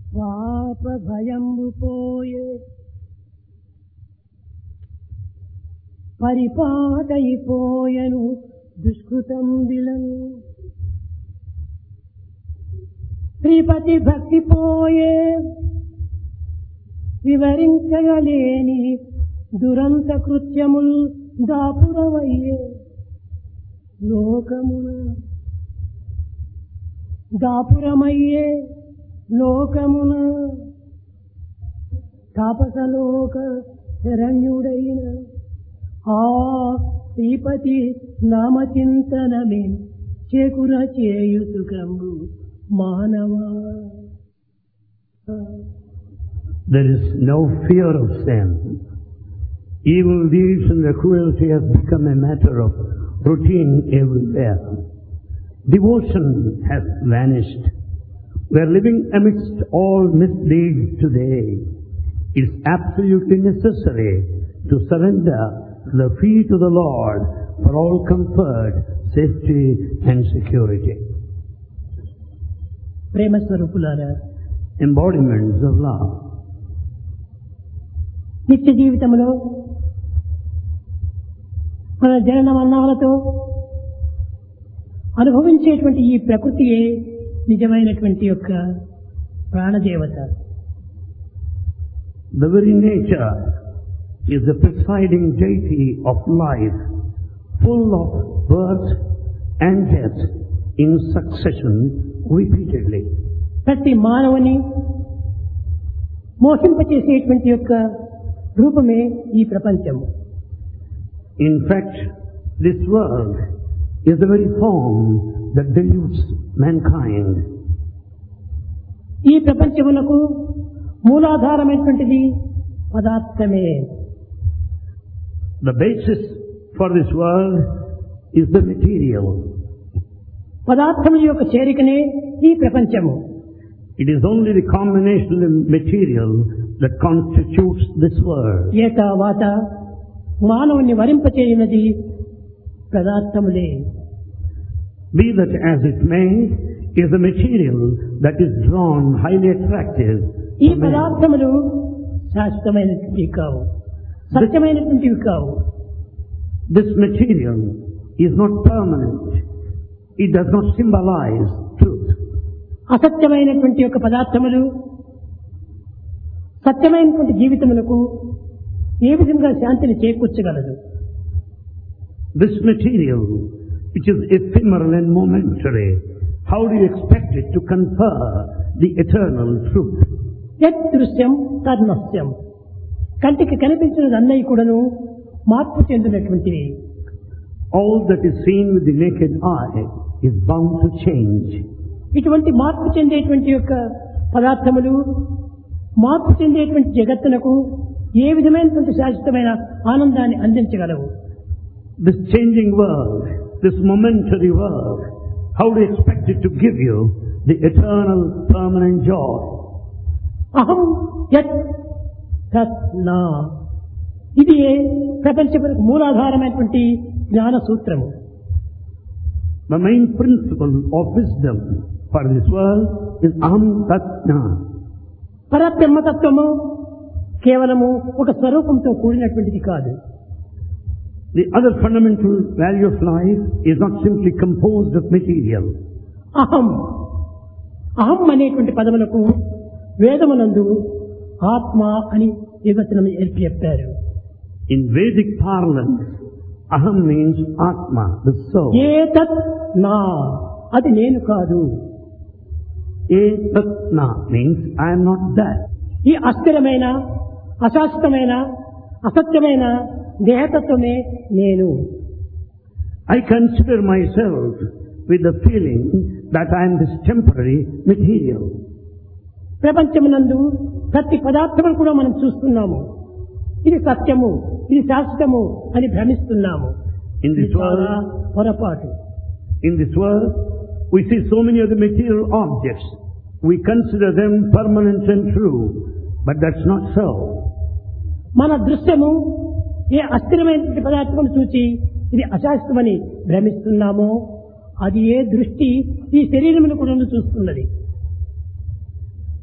పాప భయంబు పోయే పరిపాటైపోయెను దుష్కృతం విలను శ్రీపతి భక్తి పోయే వివరించగలేని దురంత కృత్యముల్ దాపురమయ్యే లోకమున దాపురమయ్యే లోకమున తాపసలోక శరణ్యుడైన ఆ శ్రీపతి నామచింతనమే చేకుర చేయు సుఖంబు మానవా. There is no fear of sin. Evil deeds and the cruelty have become a matter of routine everywhere. Devotion has vanished. We are living amidst all misdeeds today. It is absolutely necessary to surrender the feet of the Lord for all comfort, safety and security. ప్రేమ స్వరూపులారా, Embodiments of love. నిత్య జీవితంలో మన జనన మరణాలతో అనుభవించేటువంటి ఈ ప్రకృతియే నిజమైనటువంటి యొక్క ప్రాణదేవత. The very nature is the presiding deity of life, full of birth and death in succession repeatedly. ప్రతి మానవుని మోసింపచేసేటువంటి యొక్క రూపమే ఈ ప్రపంచము. In fact, this world is the very form that deludes mankind. ఈ ప్రపంచమునకు మూలాధారమైనటువంటిది పదార్థమే. The basis for this world is the material. పదార్థముల యొక్క చేరికనే ఈ ప్రపంచము. It is only the combination of material that constitutes this world. ఏతావాత మానవుని వరింపచేయునది పదార్థములే. Be that as it may, is the material that is drawn highly attractive. ఈ పదార్థములు శాశ్వతమైనటువంటివి కావు, సత్యమైనటువంటివి కావు. This material is not permanent. It does not symbolize truth. అసత్యమైనటువంటి యొక్క పదార్థములు సత్యమైనటువంటి జీవితములకు ఏ విధంగా శాంతిని చేకూర్చగలదు? This material, which is ephemeral and momentary, how do you expect it to confer the eternal truth? యత్ దృశ్యం తన్నస్యం. కంటికి కనిపించినది అన్నయ్య కూడాను మార్పు చెందినటువంటివి. All that is seen with the naked eye is bound to change. ఇటువంటి మార్పు చెందేటువంటి యొక్క పదార్థములు మార్పు చెందేటువంటి జగత్తునకు ఏ విధమైనటువంటి శాశ్వతమైన ఆనందాన్ని అందించగలవు? This changing world, this momentary world, how do you expect it to give you the eternal, permanent joy? అహం యత్ తత్ నా. ఇది ప్రపంచమునకు మూలాధారమైనటువంటి జ్ఞాన సూత్రము. The main principle of wisdom for this world is aham tat na. పరబ్రహ్మతత్వము కేవలము ఒక స్వరూపంతో కూడినటువంటిది కాదు. The other fundamental value of life is not simply composed of material. అహం అహం అనేటువంటి పదములకు వేదమునందు ఆత్మ అని నిర్వచనం చెప్పారు. In Vedic parlance, aham means atma, the soul. ఏతత్ నా, అది నేను కాదు. Etat na means I am not that. ఈ అస్థిరమైన అశాశ్వతమైన అసత్యమైన దేహతత్వమే నేను. I consider myself with the feeling that I am this temporary material. ప్రపంచమునందు ప్రతి పదార్థమును కూడా మనం చూస్తున్నాము. ఇది సత్యము, ఇది శాశ్వతము అని భ్రమిస్తున్నాము. In this world, పొరపాటు. in this world, we see so many of the material objects. We consider them permanent and true, but that's not so. మన దృశ్యము ఏ అస్థిరమైనటువంటి పదార్థమును చూచి ఇది అశాశ్వతమని భ్రమిస్తున్నామో అది ఏ దృష్టి ఈ శరీరమును కూడా చూస్తున్నది.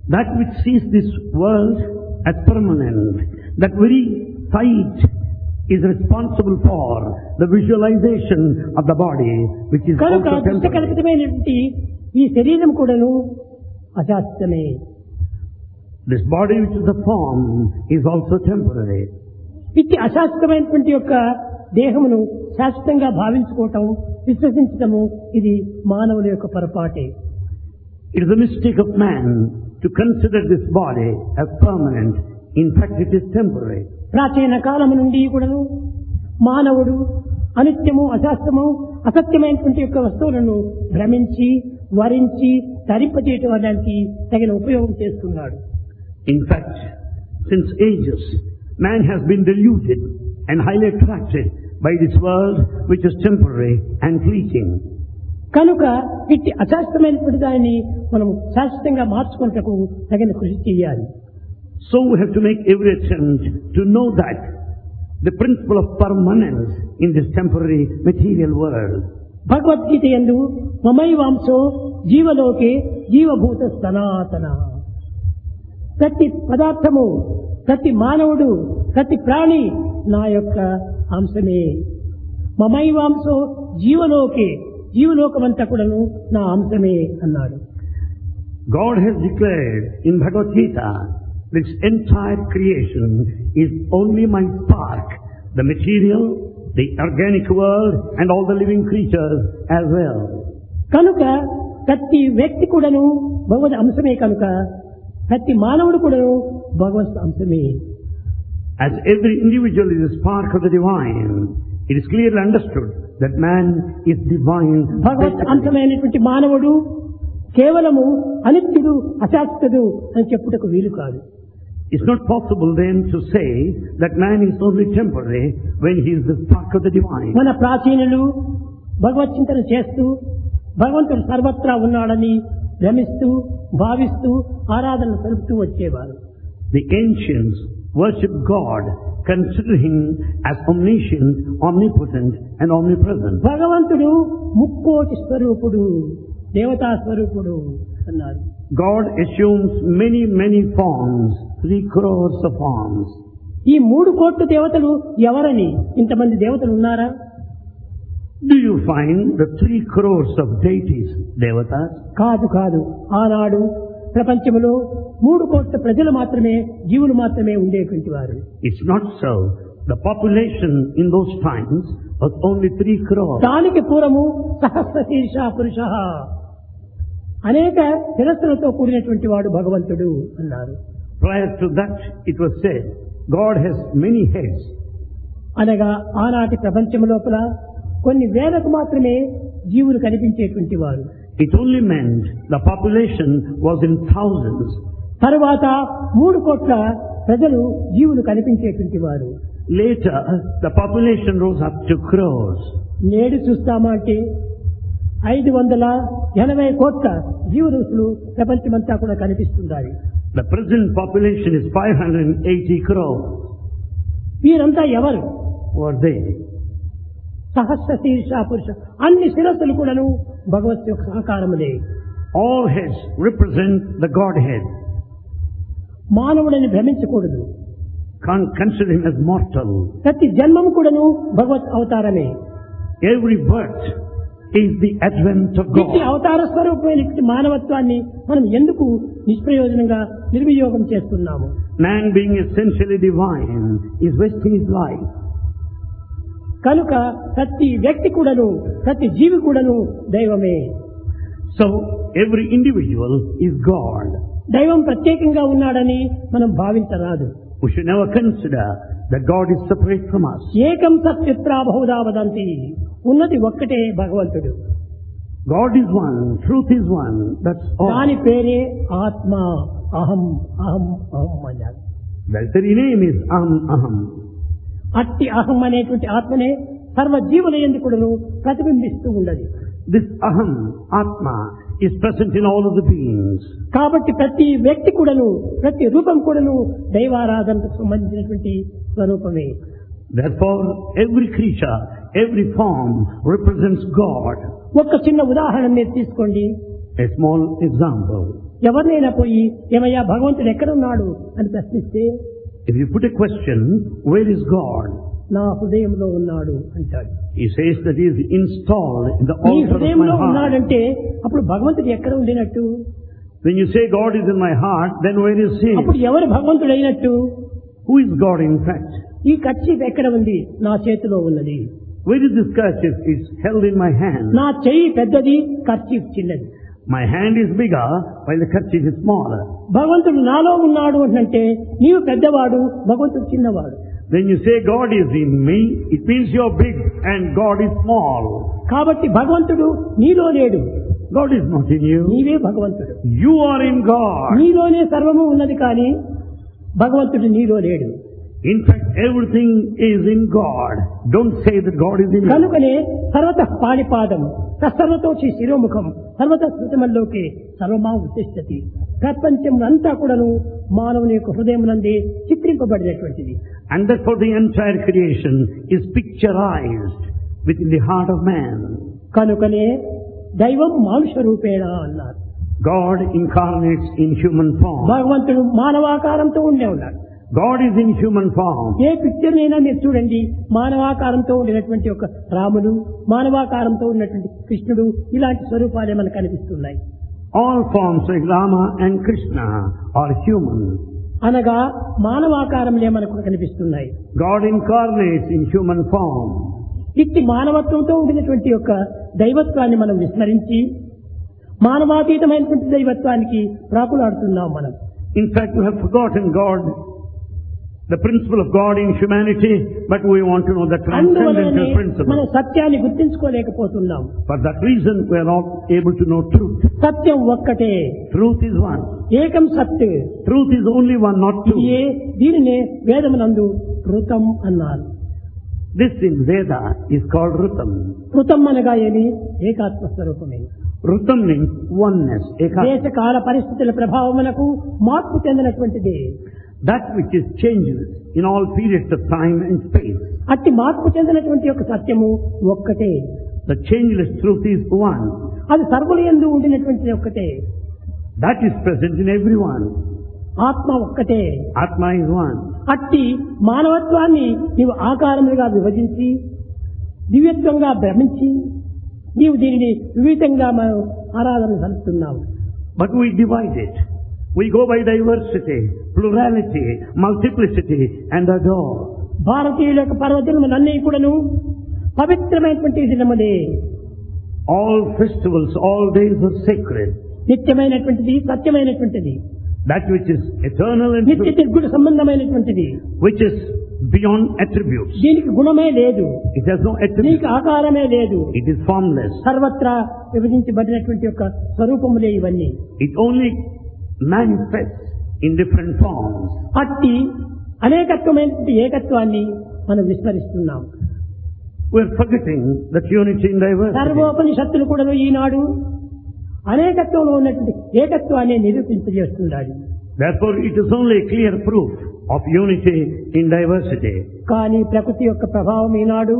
That which sees this world as permanent, that very sight is responsible for the visualization of the body, which is కనుక also temporary. దృశ్యకల్పితమైనటువంటి ఈ శరీరం కూడాను అశాశ్వతమే. This body which is the form is also temporary. ఇట్టి అశాశ్వతమైనటువంటి యొక్క దేహమును శాశ్వతంగా భావించుకోవటం, విశ్వసించటము ఇది మానవుల యొక్క పొరపాటే. It is a mistake of man to consider this body as permanent. In fact, it is temporary. ప్రాచీన కాలము నుండి కూడాను మానవుడు అనిత్యము, అశాస్త్రము, అసత్యమైనటువంటి యొక్క వస్తువులను భ్రమించి, వరించి, ధరింపజేయడానికి తగిన ఉపయోగం చేస్తున్నాడు. In fact, since ages, man has been deluded and highly attracted by this world which is temporary and fleeting. కనుక ఇట్టి అశాస్త్రమైనటువంటి దానిని మనం శాశ్వతంగా మార్చుకుంటకు తగిన కృషి చేయాలి. So we have to make every attempt to know that the principle of permanence in this temporary material world. Bhagavad Gita యందు మమైవాంశో జీవలోకే జీవభూత సనాతన. ప్రతి పదార్థము, ప్రతి మానవుడు, ప్రతి ప్రాణి నా యొక్క అంశమే. మమైవాంశో జీవలోకే, జీవలోకమంతా కూడాను నా అంశమే అన్నాడు. God has declared in Bhagavad Gita, this entire creation is only my spark, the material, the organic world and all the living creatures as well. కనుక ప్రతి వ్యక్తి కూడాను భగవద్ అంశమే. కనుక ప్రతి మానవుడు కూడాను భగవద్ అంశమే. As every individual is a spark of the divine, it is clearly understood that man is divine. భగవత్ అంశమైనటువంటి మానవుడు కేవలము అనిత్యుడు, అశాశ్వతుడు అని చెప్పుటకు వీలు కాదు. It's not possible then to say that man is only temporary when he is the spark of the divine. మన ప్రాచీనులు భగవత్ చింతన చేస్తూ భగవంతుడు సర్వత్రా ఉన్నాడని భ్రమిస్తూ, భావిస్తూ ఆరాధన సలుపుతూ వచ్చేవారు. The ancients worship God, consider him as omniscient, omnipotent and omnipresent. భగవంతుడు ముక్కోటి స్వరూపుడు, దేవతా స్వరూపుడు అన్నారు. God assumes many forms, 3 crores of forms. ఈ 3 కోట్ల దేవతలు ఎవరని? ఇంతమంది దేవతలు ఉన్నారా? Do you find the 3 crores of deities, devatas? కాదు కాదు. ఆనాడు ప్రపంచంలో 3 కోట్ల ప్రజలు మాత్రమే, జీవులు మాత్రమే ఉండేటువంటి వారు. It's not so. The population in those times was only 3 crores. దానికి పూర్వము సహస్ర శీర్ష పురుష, అనేక శిరస్సులతో కూడినటువంటి వాడు భగవంతుడు అన్నారు. Prior to that, it was said, God has many heads. అనగా ఆనాటి ప్రపంచం లోపల కొన్ని వేలకు మాత్రమే జీవులు కనిపించేటువంటి వారు. It only meant the population was in thousands. తరువాత 3 కోట్ల ప్రజలు జీవులు కనిపించేటువంటి వారు. Later, the population rose up to crores. నేడు చూస్తామా అంటే 580 కోట్ల జీవరాశులు ప్రపంచమంతా కూడా కనిపిస్తున్నాయి. The present population is 580 crores. వీరంతా ఎవరు? Who are they? సహస్ర శీర్ష పురుష, అన్ని శిరస్సులు కూడాను భగవత్ యొక్క సహకారములే. All heads represent the Godhead. మానవుడని భ్రమించకూడదు. Can't consider him as mortal. ప్రతి జన్మము కూడాను భగవత్ అవతారమే. Every birth is the advent of ఇట్టి God. అవతార స్వరూపమైన మానవత్వాన్ని మనం ఎందుకు నిష్ప్రయోజనంగా నిర్వియోగం చేస్తున్నాము? Man being essentially divine is wasting his life. కనుక ప్రతి వ్యక్తి కూడాను, ప్రతి జీవి కూడాను దైవమే. So every individual is God. దైవం ప్రత్యేకంగా ఉన్నాడని మనం భావించరాదు. We should never consider that God is separate from us. ఏకం సత్యత్రా బహుదా వదంతి, ఉన్నది ఒక్కటే భగవంతుడు. God is one, truth is one, that's all. దాని పేరే ఆత్మ. అహం అహం అహం అన్నారు. That very name is Aham. అట్టి అహం అనేటువంటి ఆత్మనే సర్వ జీవుల యందు కూడాను ప్రతిబింబిస్తూ ఉన్నది. This Aham, Atma, is present in all of the beings. కాబట్టి ప్రతి వ్యక్తి కూడాను, ప్రతి రూపం కూడాను దైవారాధనకు సంబంధించినటువంటి స్వరూపమే. Therefore, every creature, every form represents God. ఒక చిన్న ఉదాహరణ మీరు తీసుకోండి. A small example. ఎవరినైనా పోయి ఏమయ్యా భగవంతుడు ఎక్కడున్నాడు అని ప్రశ్నిస్తే, if you put a question, where is God? నా హృదయంలో ఉన్నాడు అంటాడు. He says that he is installed in the నీ altar of my హృదయంలో heart. ఉన్నాడంటే అప్పుడు భగవంతుడు ఎక్కడ ఉండినట్టు? When you say God is in my heart, then where is he? అప్పుడు ఎవరు భగవంతుడు అయినట్టు? Who is God in fact? ఈ కర్చీఫ్ ఎక్కడ ఉంది? నా చేతిలో ఉన్నది. Where is this kerchief? It's held in my hand. నా చెయ్యి పెద్దది, కర్చీఫ్ చిన్నది. My hand is bigger while the kerchief is smaller. భగవంతుడు నాలో ఉన్నాడు అంటే నీవు పెద్దవాడు, భగవంతుడు చిన్నవాడు. When you say God is in me, it means you're big and God is small. కాబట్టి భగవంతుడు నీలో లేడు. God is not in you. నీవే భగవంతుడు. You are in God. నీలోనే సర్వము ఉన్నది కానీ భగవంతుడు నీలో లేడు. In fact, everything is in God. Don't say that God is in you. కనుకనే సర్వత పాణిపాదం సర్వతోచి శిరోముఖం సర్వత శృతిమల్లోకి సర్వమా ఉత్తిష్టతి. ప్రపంచం అంతా కూడాను మానవుని యొక్క హృదయం నందే చిత్రింపబడినటువంటిది. And therefore the entire creation is picturized within the heart of man. కనుకనే దైవం మానుష రూపేణ అన్నారు. God incarnates in human form. భగవంతుడు మానవాకారంతో ఉండే ఉన్నాడు. God is in human form. ఏ పిక్చర్ అయినా మీరు చూడండి, మానవాకారంతో ఉండినటువంటి ఒక రాముడు, మానవాకారంతో ఉన్నటువంటి కృష్ణుడు, ఇలాంటి స్వరూపాలే మనకు కనిపిస్తున్నాయి. All forms like Rama and Krishna are human. అనగా మానవాకారంలే మనకు కనిపిస్తున్నాయి. God incarnates in human form. ఇట్టి మానవత్వంతో ఉండినటువంటి యొక్క దైవత్వాన్ని మనం విస్మరించి మానవాతీతమైనటువంటి దైవత్వానికి ప్రాకులాడుతున్నాం మనం. In fact, we have forgotten God, the principle of God in humanity, but we want to know the transcendental మనం principle. సత్యాన్ని గుర్తించుకోలేకపోతున్నాం. For that reason, we are not able to know truth. సత్యం ఒక్కటే, Truth is one. ఏకం సత్. Truth is only one, not two. దీనినే వేదమునందు ఋతం అన్నారు. This in Veda is called Rutam. ఋతం అనగా ఏది? ఏకాత్మ స్వరూపమే. Rutam means oneness. దేశ కాల పరిస్థితుల ప్రభావమునకు మార్పు చెందినటువంటిది. That which is changes in all periods of time and space. అట్టి మార్పు చెందినటువంటి యొక్క సత్యము ఒక్కటే. The changeless truth is one. అది సర్వుల యందు ఉండినటువంటి ఒక్కటే. That is present in everyone. ఆత్మ ఒక్కటే. Atma is one. అట్టి మానవత్వాన్ని నీవు ఆకారములుగా విభజించి దివ్యత్వంగా భ్రమించి నీవు దీనిని వివిధంగా మనం ఆరాధన జరుపుతున్నావు. But we divide it. We go by diversity, plurality, multiplicity and adore. భారతీయుల యొక్క పర్వదినములన్నీ కూడాను పవిత్రమైనటువంటి దినములే. All festivals, all days are sacred. నిత్యమైనటువంటిది, సత్యమైనటువంటిది, That which is eternal and నిత్య నిర్గుణ సంబంధమైనటువంటిది, which is beyond attributes. దీనికి గుణమే లేదు, It has no attributes. దీనికి ఆకారమే లేదు. It is formless. సర్వత్రా విభజించబడినటువంటి యొక్క స్వరూపములే ఇవన్నీ. It only manifests in different forms. అట్టి అనేకత్వమైనటువంటి ఏకత్వాన్ని మనం విస్మరిస్తున్నాం. We are forgetting that unity in diversity. సర్వోపనిషత్తులు కూడా ఈనాడు అనేకత్వంలో ఉన్నటువంటి ఏకత్వాన్ని నిరూపింపజేస్తున్నాడు. Therefore, it is only a clear proof of unity in diversity. కానీ ప్రకృతి యొక్క ప్రభావం ఈనాడు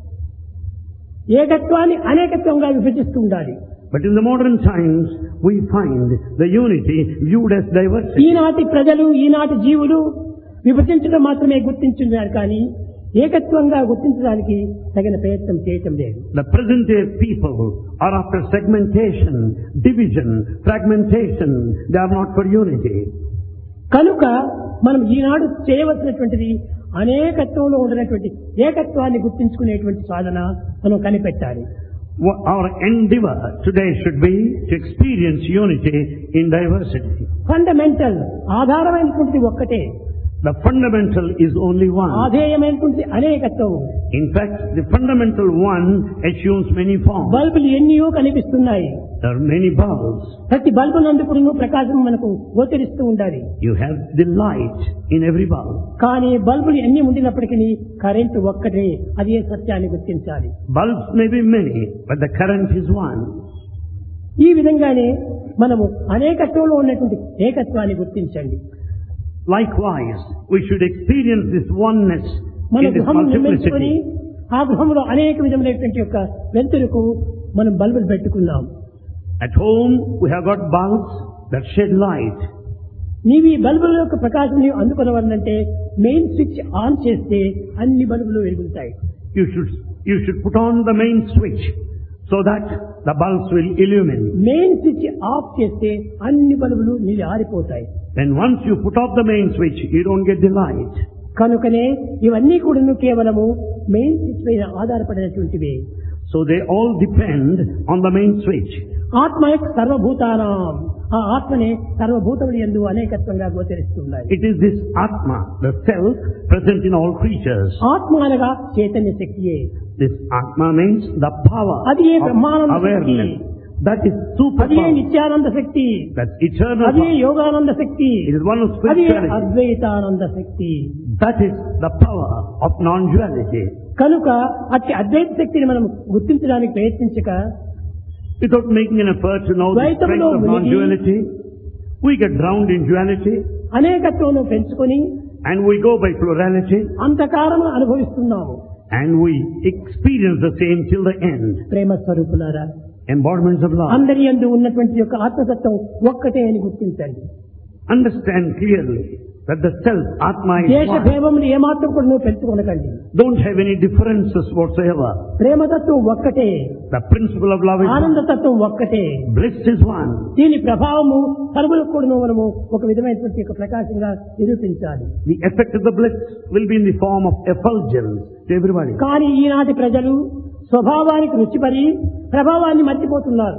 ఏకత్వాన్ని అనేకత్వంగా విభజిస్తూ ఉండాలి. But in the modern times, we find the unity viewed as diversity. ఈనాటి ప్రజలు, ఈనాటి జీవులు విభజించడం మాత్రమే గుర్తించున్నారు కానీ ఏకత్వంగా గుర్తించడానికి తగిన ప్రయత్నం చేయటం లేదు. The present day people are after segmentation, division, fragmentation. They are not for unity. కనుక మనం ఈనాడు చేయవలసినటువంటిది అనేకత్వంలో ఉండినటువంటి ఏకత్వాన్ని గుర్తించుకునేటువంటి సాధన మనం కనిపెట్టాలి. Our endeavor today should be to experience unity in diversity. Fundamental ఆధారమైనటువంటిది ఒక్కటే. The fundamental is only one. ఆధేయమైనటువంటి అనేకత్వం. In fact, the fundamental one assumes many forms. బల్బులు ఎన్నో కనిపిస్తున్నాయి. There are many bulbs. ప్రతి బల్బు నందు ప్రకాశం మనకు గోచరిస్తూ ఉండాలి. You have the light in every bulb. కానీ బల్బులు ఎన్ని ఉండినప్పటికీ కరెంటు ఒక్కటే. అదే సత్యాన్ని గుర్తించాలి. Bulbs may be many, but the current is one. ఈ విధంగానే మనము అనేకత్వంలో ఉన్నటువంటి ఏకత్వాన్ని గుర్తించండి. Likewise, we should experience this oneness మన in this గృహం నిర్మించుకొని multiplicity. ఆ గృహంలో అనేక విధములైనటువంటి యొక్క వెలుతురుకు మనం బల్బులు పెట్టుకున్నాం. At home, we have got bulbs that shed light. నీవు ఈ బల్బుల యొక్క ప్రకాశం నీవు అందుకునవాలంటే మెయిన్ స్విచ్ ఆన్ చేస్తే అన్ని బల్బులు వెలుగుతాయి. You should put on the main switch so that the bulbs will illumine. Main switch off చేస్తే అన్ని బల్బులు నీళ్ళు ఆరిపోతాయి. Then once you put off the main switch, you don't get the light. కనుకనే ఇవన్నీ కూడా కేవలము మెయిన్ స్విచ్ పైన ఆధారపడినటువంటివి. So they all depend on the main switch. ఆత్మ యొక్క సర్వభూతానాం, ఆ ఆత్మనే సర్వభూతములు యందు అనేకత్వంగా గోచరిస్తున్నాయి. It is this Atma, the self, present in all creatures. ఆత్మ అనగా Chaitanya శక్తియే. This Atma means the power అది ఏ of Brahmananda Shakti, awareness. That is super అది ఏ power. Nityananda Shakti, That's eternal అది ఏ power. Yogananda Shakti, It is one of అది ఏ spirituality. Advaitananda Shakti. That is the power of non-duality. కనుక అట్టి అద్వైత శక్తిని మనం గుర్తించడానికి ప్రయత్నించక Without making an effort to know the strength of non-duality, we get drowned in duality అనేకత్వం పెంచుకొని and we go by plurality అంతకాలము అనుభవిస్తున్నాము. and we experience the same till the end. ప్రేమ స్వరూపులారా, Embodiments of love. అందరి యందు ఉన్నటువంటి యొక్క ఆత్మతత్వం ఒక్కటే అని గుర్తించండి. Understand clearly that the self, Atma, is దేశ one. భేదములు ఏమాత్రం కూడా నువ్వు పెంచుకొనకండి. Don't have any differences whatsoever. ప్రేమతత్వం ఒక్కటే, The principle of love is one. ఆనందతత్వం ఒక్కటే. Bliss is one. దీని ప్రభావము సర్వులకు కూడా మనము ఒక విధమైనటువంటి యొక్క ప్రకాశంగా నిరూపించాలి. The effect of the bliss will be in the form of effulgence to everybody. కానీ ఈనాటి ప్రజలు స్వభావానికి రుచిపడి ప్రభావాన్ని మర్చిపోతున్నారు.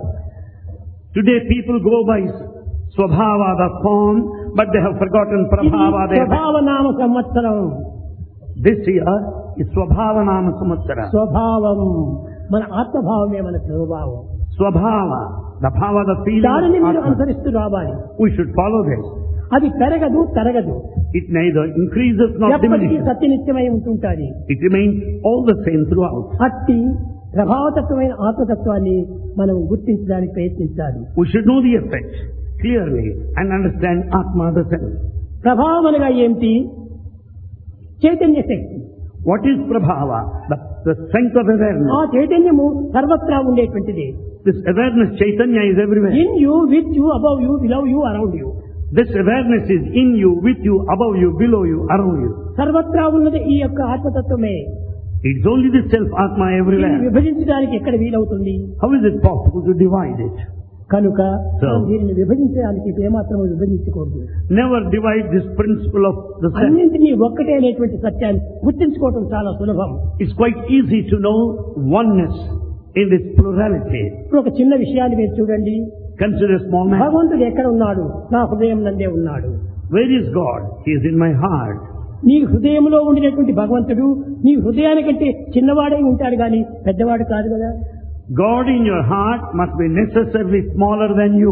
Today people go by Swabhava, the form, but they have forgotten Prabhava. ఇది స్వభావనామ సంవత్సరం. This year is Swabhavanama Samvatsara. స్వభావం మన ఆత్మభావమే మన స్వభావం. Swabhava, the bhava, the feeling దానిని of మీరు Atma. అనుసరిస్తూ రావాలి. We should follow this. అది పెరగదు తరగదు, It neither increases nor ఎప్పటికీ diminishes. సత్యనిత్యమై ఉంటుంటాది. It remains all the same throughout. అట్టి ప్రభావతత్వమైన ఆత్మతత్వాన్ని మనం గుర్తించడానికి ప్రయత్నించాలి. We should know the effect clearly and understand Atma, the self. ప్రభావం అనగా ఏమిటి? చైతన్య శక్తి. What is Prabhava? The strength of awareness. ఆ చైతన్యము సర్వత్రా ఉండేటువంటిది. This awareness, Chaitanya, is everywhere. In you, with you, above you, below you, around you. This awareness is in you, with you, above you, below you, around you. సర్వత్రా ఉన్నది ఈ యొక్క ఆత్మతత్వమే. It's only the self Atma దీన్ని everywhere. విభజించడానికి ఎక్కడ వీలవుతుంది? How is it possible to divide it? కనుక So, దీనిని విభజించడానికి ఏమాత్రం విభజించకూడదు. never divide this principle of the self. అన్నింటినీ ఒక్కటే అనేటువంటి సత్యాన్ని గుర్తించుకోవటం చాలా సులభం. It's quite easy to know oneness in this plurality. ఇప్పుడు ఒక చిన్న విషయాన్ని మీరు చూడండి. Consider a small man. భగవంతుడు ఎక్కడ ఉన్నాడు? నా హృదయం నందే ఉన్నాడు. Where is God? He is in my heart. నీ హృదయంలో ఉండినటువంటి భగవంతుడు నీ హృదయానికంటే చిన్నవాడై ఉంటాడు కానీ పెద్దవాడు కాదు కదా. God in your heart must be necessarily smaller than you.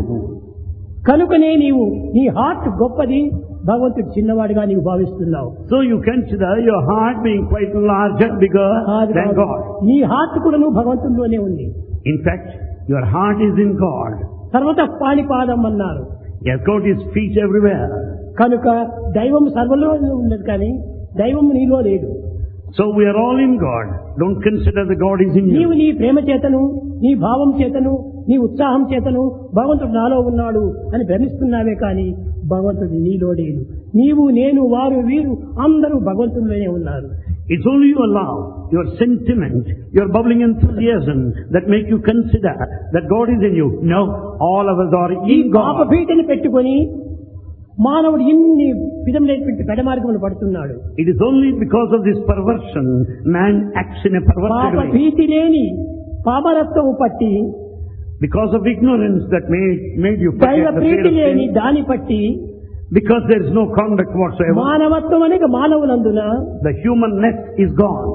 కనుకనే నీవు నీ హార్ట్ గొప్పది, భగవంతుడు చిన్నవాడుగా నీవు భావిస్తున్నావు. So you consider your heart being quite larger, bigger than God. నీ హార్ట్ కూడా నువ్వు భగవంతుడిలోనే ఉంది. In fact, your heart is in God. సర్వత పాణిపాదం అన్నారు. He has got his feet everywhere. కనుక దైవం సర్వలో ఉన్నది కానీ దైవం నీలో లేదు. So we are all in God. Don't consider the God is in నీవు you. నీ ప్రేమ చేతను, నీ భావం చేతను, నీ ఉత్సాహం చేతను భగవంతుడు నాలో ఉన్నాడు అని భ్రమిస్తున్నావే కానీ భగవంతుడు నీలో లేదు. నీవు, నేను, వారు, వీరు అందరూ భగవంతుడిలోనే ఉన్నారు. It's only your love, your sentiment, your bubbling enthusiasm that make you consider that God is in you. No, all of us are ఈ in God. పాపపీటని పెట్టుకొని మానవుడు ఇన్ని విధములైనటువంటి పెడమార్గములు పడుతున్నాడు. It is only because of this perversion man acts in a perverted way. పాపభీతి లేని పామరత్వము పట్టి, Because of ignorance that made you దైవ forget the fear Preethi of లేని sin. దాని పట్టి, Because there is no conduct whatsoever. మానవత్వం అనేది మానవులందున The humanness is gone.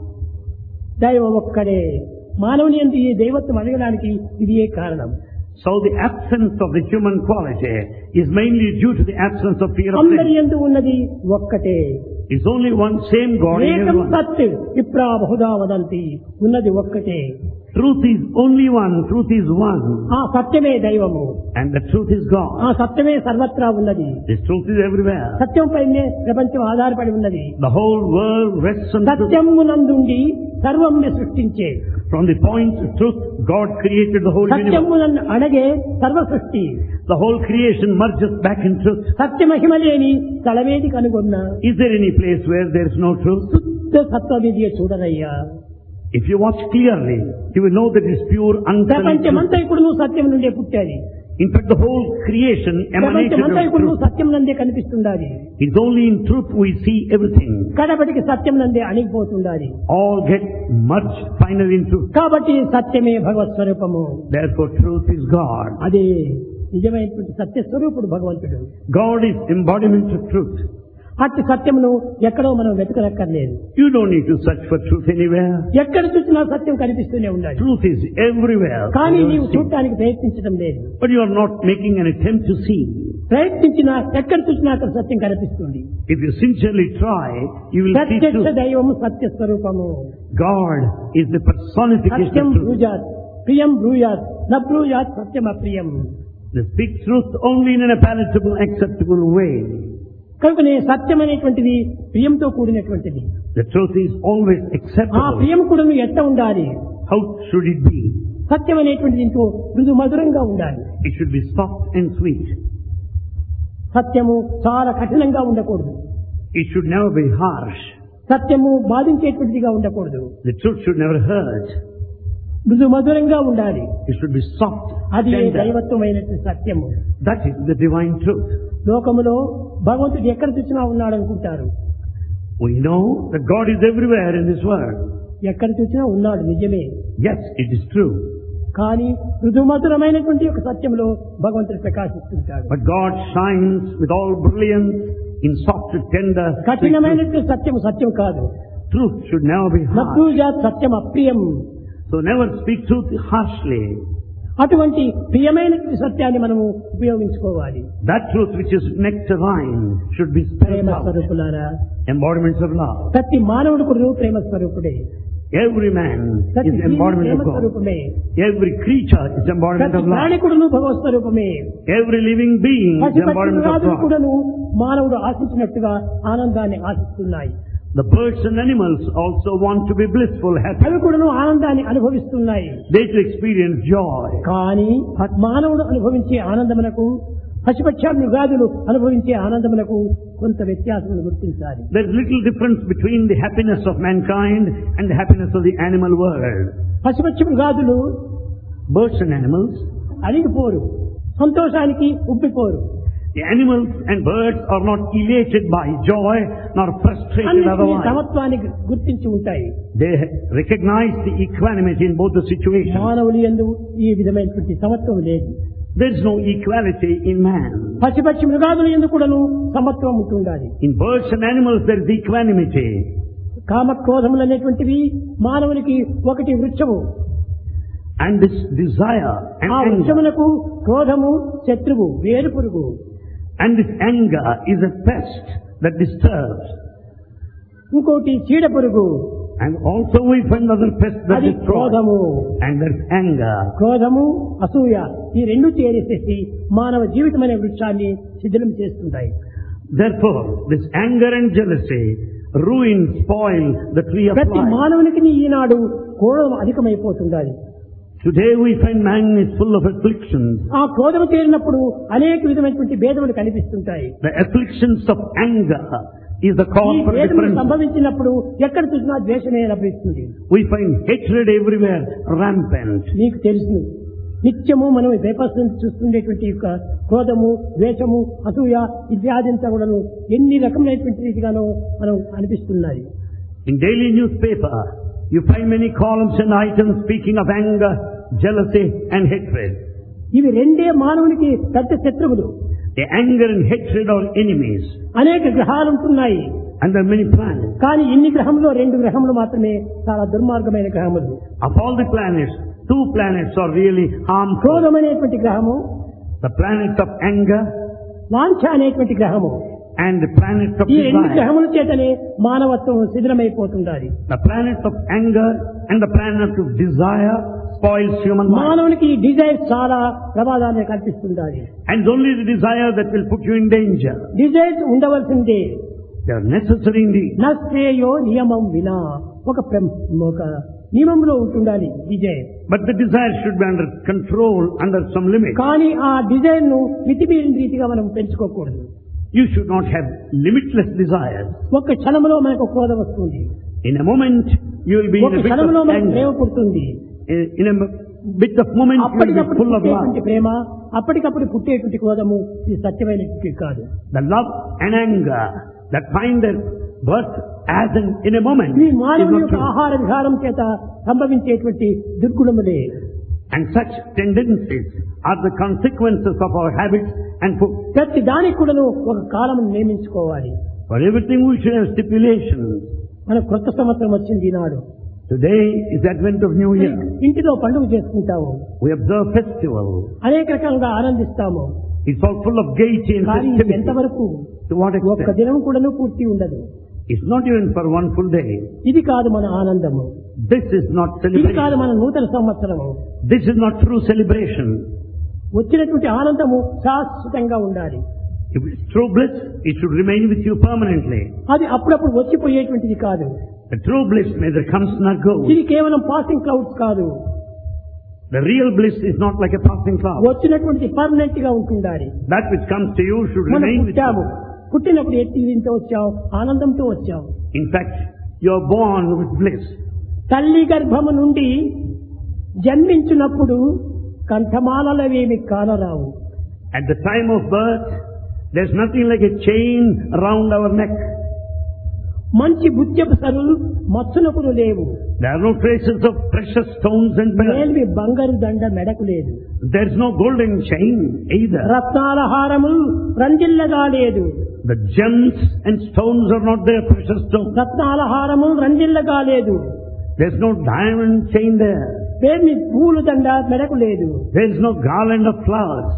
దైవం ఒక్కడే. మానవుని యందు ఈ దైవత్వం అడగడానికి ఇదే కారణం. So the absence of the human quality is mainly due to the absence of fear of అందరి sin. యందు ఉన్నది ఒక్కటే. It's only one same God in ఏకం everyone. సత్ విప్రా బహుదా వదంతి, ఉన్నది ఒక్కటే. Truth is only one. Truth is one. ఆ సత్యమే దైవము. And the truth is God. ఆ సత్యమే సర్వత్రా ఉన్నది. This truth is everywhere. సత్యంపైనే ప్రపంచం ఆధారపడి ఉన్నది. The whole world rests on truth. సత్యమునందుండి సర్వమును సృష్టించే. From the point of truth, God created the whole universe. సత్యమునందు అణగే సర్వ సృష్టి. The whole creation merges back in truth. సత్యమహిమ లేని స్థలమేది కనుగొన్నా. Is there any place where there is no truth? శుద్ధ సత్వవిధియ చూడరయ్యా. If you watch clearly, you will know that it is pure, unsullied ప్రపంచమంతా truth. ఇప్పుడు నువ్వు సత్యం నుండే పుట్టాది. In fact, the whole creation emanated ప్రపంచమంతా from ఇప్పుడు నువ్వు truth. Satyam నందే కనిపిస్తుండాలి. It's only in truth we see everything. కడపటికి Satyam నందే అణిగిపోతుండాలి. All get merged finally in truth. కాబట్టి సత్యమే భగవత్ స్వరూపము. Therefore, truth is God. అదే నిజమైనటువంటి సత్య స్వరూపుడు భగవంతుడు. God is embodiment of truth. అట్టి సత్యమును ఎక్కడో మనం వెతకనక్కర్లేదు. You don't need to search for truth anywhere. ఎక్కడ చూసినా సత్యం కనిపిస్తూనే ఉండాలి. Truth is everywhere. కానీ నీవు చూడటానికి ప్రయత్నించడం లేదు. But you are not making an attempt to see. ప్రయత్నించినా ఎక్కడ చూసినా అక్కడ సత్యం కనిపిస్తుంది. If you sincerely try, you will see ప్రత్యక్ష truth. దైవము సత్య స్వరూపము. God is the personification Satyam of truth. బ్రూయాత్ ప్రియం బ్రూయాత్ న బ్రూయాత్ సత్యం అప్రియం. They speak truth only in a palatable, acceptable way. కనుకనే సత్యం అనేటువంటిది ప్రియంతో కూడినటువంటిది. The truth is always ఆ acceptable. ప్రియం కూడా ఎట్ట ఉండాలి? How should it be? సత్యం అనేటువంటిది ఇంకో మృదు మధురంగా ఉండాలి. It should be soft and sweet. సత్యము చాలా కఠినంగా ఉండకూడదు. It should never be harsh. సత్యము బాధించేటువంటిదిగా ఉండకూడదు. The truth should never hurt. మృదు మధురంగా ఉండాలి. It should be soft, అది tender. దైవత్వమైనటువంటి సత్యము. That is the divine truth. లోకములో భగవంతుడు ఎక్కడ చూసినా ఉన్నాడు అనుకుంటారు. We know that God is everywhere in this world. ఎక్కడ చూసినా ఉన్నాడు నిజమే. Yes, it is true. కానీ మృదుమధురమైనటువంటి ఒక సత్యంలో భగవంతుడు ప్రకాశిస్తుంటాడు. But God shines with all brilliance in soft, tender, sweet truth. కఠినమైనటువంటి సత్యం సత్యం కాదు. Truth should never be harsh. నబ్రూజాత్ Satyam అప్రియం. So never speak truth harshly. అటువంటి ప్రియమైనటువంటి సత్యాన్ని మనము ఉపయోగించుకోవాలి. That truth which is nectarine should be Prema spelled out. స్వరూపులారా, Embodiments of love. ప్రతి మానవుడు కూడా ప్రేమ స్వరూపుడే. Every man ప్రతి is G V embodiment Prema of God. స్వరూపమే. Every creature is embodiment ప్రతి of love. ప్రాణి కూడాను భగవత్ స్వరూపమే. Every living being is embodiment of God. కూడాను మానవుడు ఆశించినట్టుగా ఆనందాన్ని ఆశిస్తున్నాయి. The birds and animals also want to be blissful, happy. అవి కూడాను ఆనందాన్ని అనుభవిస్తున్నాయి. They to experience joy. కానీ మానవుడు అనుభవించే ఆనందమునకు పశుపక్ష మృగాదులు అనుభవించే ఆనందమునకు కొంత వ్యత్యాసం గుర్తించాలి. There is little difference between the happiness of mankind and the happiness of the animal world. పశుపక్ష మృగాదులు Birds and animals, అణిగిపోరు, సంతోషానికి ఉబ్బిపోరు. the animals and birds are not elated by joy nor frustrated అన్నిటినీ otherwise. సమత్వాన్ని గుర్తించి ఉంటాయి. They recognize the equanimity in both the situations. మానవులు యందు ఈ విధమైనటువంటి సమత్వం లేదు. There is no equality in man. పశుపక్షి మృగాదుల యందు కూడాను సమత్వం ఉంటుండాలి. In birds and animals there is equanimity. కామక్రోధములు అనేటువంటివి మానవునికి ఒకటి వృక్షము. And this desire and ఆ anger. వృక్షమునకు క్రోధము శత్రువు, వేరు పురుగు. And this anger is a pest that disturbs. ఇంకోటి చీడ పురుగు. And also we find another pest that అది destroys. క్రోధము. And there is anger. క్రోధము, అసూయ ఈ రెండు చేరేసేసి మానవ జీవితం అనే వృక్షాన్ని శిథిలం చేస్తుంటాయి. Therefore, this anger and jealousy ruin, spoil the tree of ప్రతి life. మానవునికి ఈనాడు క్రోధం అధికమైపోతుండాలి. Today we find man is full of afflictions. ఆ క్రోధం చేరినప్పుడు అనేక విధమైనటువంటి భేదములు కనిపిస్తుంటాయి. The afflictions of anger is the ఈ cause for భేదములు difference. సంభవించినప్పుడు ఎక్కడ చూసినా ద్వేషమే లభిస్తుంది. We find hatred everywhere rampant. నీకు తెలుసు, నిత్యము మనం పేపర్స్ చూస్తుండేటువంటి యొక్క క్రోధము, ద్వేషము, అసూయ ఇత్యాదంతా కూడా ఎన్ని రకమైనటువంటి రీతిగానో మనం అనిపిస్తున్నాయి. In daily newspaper, you find many columns and items speaking of anger, jealousy and hatred. ఇవి రెండే మానవునికి పెద్ద శత్రువులు. The anger and hatred are enemies. అనేక గ్రహాలు ఉంటున్నాయి. And there are many planets. కానీ ఇన్ని గ్రహంలో 2 గ్రహములు మాత్రమే చాలా దుర్మార్గమైన గ్రహములు. Of all the planets, 2 planets are really harmful. క్రోధం అనేటువంటి గ్రహము, The planet of anger వాంఛ అనేటువంటి గ్రహము. and the planet of ఈ 2 desire. గ్రహముల చేతనే మానవత్వం శిథిలమైపోతుండాలి. The planet of anger and the planet of desire spoils human life. మానవునికి ఈ డిజైర్ చాలా ప్రమాదాన్ని కల్పిస్తుండాలి. And it's only the desire that will put you in danger. Desires ఉండవలసిందే. They are necessary indeed. నశ్రేయో నియమం వినా, ఒక నియమంలో ఉంటుండాలి desire. But the desire should be under control, under some limit. కానీ ఆ డిజైర్ ను మితిమీరిన రీతిగా మనం పెంచుకోకూడదు. You should not have limitless desires. ఒక క్షణంలో మనకు క్రోధం వస్తుంది. In a moment, you will be in ఒక a bit క్షణంలో of మనకు ప్రేమ anger. పుడుతుంది. In a bit of moment, you will be అప్పటికప్పుడు full of love. పుట్టేటువంటి ప్రేమ, అప్పటికప్పుడు పుట్టేటువంటి క్రోధము ఇది సత్యమైనది కాదు. The love and anger that find their birth as in a moment ఈ is మానవుని not యొక్క true. ఆహార విహారం చేత సంభవించేటువంటి దుర్గుణములే. And such tendencies are the consequences of our habits and food. ప్రతి దానికి కూడాను ఒక కాలం నియమించుకోవాలి. For everything we should have stipulations. మన కొత్త సంవత్సరం వచ్చింది ఈనాడు. Today is the advent of New Year. ఇంటిలో పండుగ చేసుకుంటాము, We observe festival. అనేక రకంగా ఆనందిస్తాము. It's all full of gaiety and కానీ festivity. ఎంతవరకు To what ఒక్క extent? దినం కూడాను పూర్తి ఉండదు. It's not even for one full day. ఇది కాదు మన ఆనందము, This is not ఇది కాదు celebration. మన నూతన సంవత్సరము. This is not true celebration. వచ్చినటువంటి ఆనందము శాశ్వతంగా ఉండాలి. If it's true bliss, it should remain with you permanently. అది అప్పుడప్పుడు వచ్చిపోయేటువంటిది కాదు. The true bliss neither comes nor goes. ఇది కేవలం పాసింగ్ క్లౌడ్స్ కాదు. The real bliss is not like a passing cloud. వచ్చినటువంటి పర్మనెంట్ గా ఉంటుండాలి. That which comes to you should మనం remain with పుట్టాము, you. పుట్టినప్పుడు ఎత్తితో వచ్చావు, ఆనందంతో వచ్చావు. In fact, you are born with bliss. తల్లి గర్భము నుండి జన్మించినప్పుడు కంఠమాలవేమి కానరావు. At the time of birth, there's nothing like a chain around our neck. మంచి బుద్ధ్యపు సరులు మత్సునకులు లేవు. There are no traces of precious stones and pearls. మేల్వి బంగారు దండ మెడకు లేదు. There's no golden chain either. రత్నాల హారములు రంజిల్లగా లేదు. The gems and stones are not there, precious stones. రత్నాల హారము రంజిల్లగా లేదు. There's no diamond chain there. Perni పూలు దండ మెడకు లేదు. There's no garland of flowers.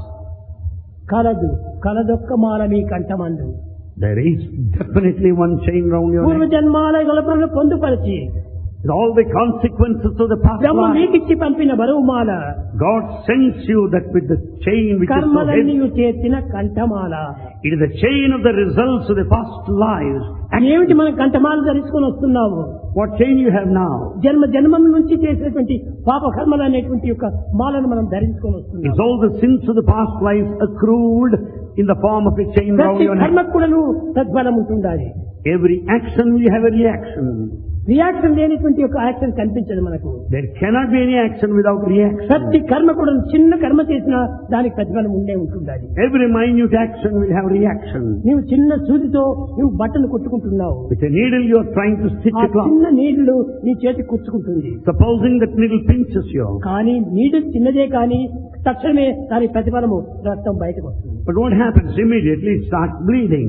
కలదొక్క Mala me కంఠమందు. There is definitely one chain round your పూర్వ neck. జన్మాల గొలపలను పొందుపరిచి With all the consequences of the past Brahma life, మీకిచ్చి పంపిన బరువుమాల, God sends you that with the chain which is so కర్మలన్నీ heavy. చేసిన కంఠమాల. It is the chain of the results of the past lives. ఏమిటి మనం కంఠమాల ధరించుకొని వస్తున్నాము? What chain you have now? జన్మం నుంచి చేసినటువంటి పాప కర్మలు అనేటువంటి యొక్క మాలను మనం ధరించుకొని It's వస్తున్నాము. all the sins of the past lives accrued in the form of a chain round ప్రతి your neck. కర్మకు కూడాను తద్ఫలం ఉంటుండాలి. Every action will have a reaction. Reaction లేనిటువంటి యొక్క యాక్షన్ కనిపించదు మనకు. There cannot be any action without reaction. ప్రతి కర్మ కూడా చిన్న కర్మ చేసినా దానికి ప్రతిఫలం ఉండే ఉంటుండాలి. Every minute action will have reaction. నువ్వు చిన్న సూదితో నువ్వు బట్టలు కుట్టుకుంటున్నావు, With a needle you are trying to stitch ఆ a cloth. చిన్న నీళ్లు నీ చేతి కుచ్చుకుంటుంది. Supposing that needle pinches you. కానీ నీళ్ళు చిన్నదే కానీ తక్షణమే దాని ప్రతిఫలము రక్తం బయటకు వస్తుంది. But what happens? Immediately it starts bleeding.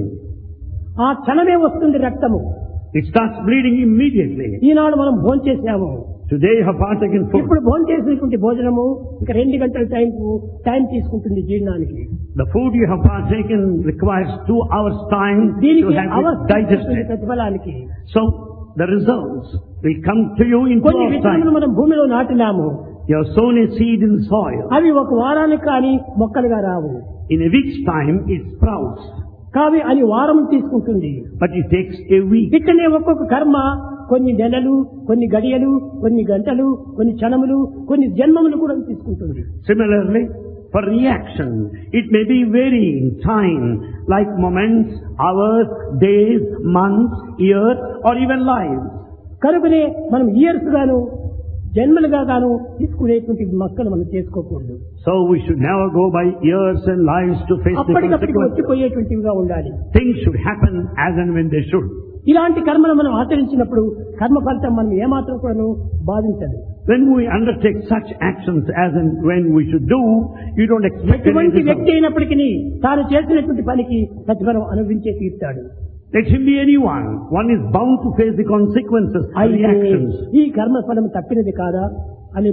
ఆ క్షణమే వస్తుంది రక్తము. It starts bleeding immediately. ఈనాడు మనం భోజనం చేసాము. Today you have partaken food. ఇప్పుడు భోజనం చేసినటువంటి భోజనము ఇంకా 2 గంటల టైం తీసుకుంటుంది జీర్ణానికి. The food you have partaken requires 2 hours time to దీనికి have it అవర్స్ digested. ప్రతిఫలానికి So the results will come to you in 2 కొన్ని hours విత్తనములు time. మనం భూమిలో నాటినాము. You have sown a seed in the soil. అవి ఒక వారానికి కానీ మొక్కలుగా రావు. In a week's time it sprouts. కావి అని వారం తీసుకుంటుంది. But it takes a week. ఇక్కడనే ఒక్కొక్క కర్మ కొన్ని నెలలు, కొన్ని గడియలు, కొన్ని గంటలు, కొన్ని క్షణములు, కొన్ని జన్మములు కూడా తీసుకుంటుంది. Similarly, for reaction, it may be varying time, like moments, hours, days, months, years, or even lives. కనుకనే మనం ఇయర్స్ గాను జన్మలుగా గాను తీసుకునేటువంటి మొక్కలు మనం చేసుకోకూడదు. So we should never go by years and lives to face the అప్పటికప్పటికి consequences. వచ్చిపోయేటువంటివిగా ఉండాలి. Things should happen as and when they should. ఇలాంటి కర్మను మనం ఆచరించినప్పుడు కర్మ ఫలితం మనం ఏమాత్రం కూడా బాధించదు. When we undertake such actions as and when we should do, you don't expect any ఎటువంటి వ్యక్తి result. అయినప్పటికీ తాను చేసినటువంటి పనికి ప్రతిఫలం అనుభవించే తీర్తాడు. Let him be anyone. One is bound to face the consequences of the అయితే actions. ఈ కర్మ ఫలం తప్పినది కాదా అని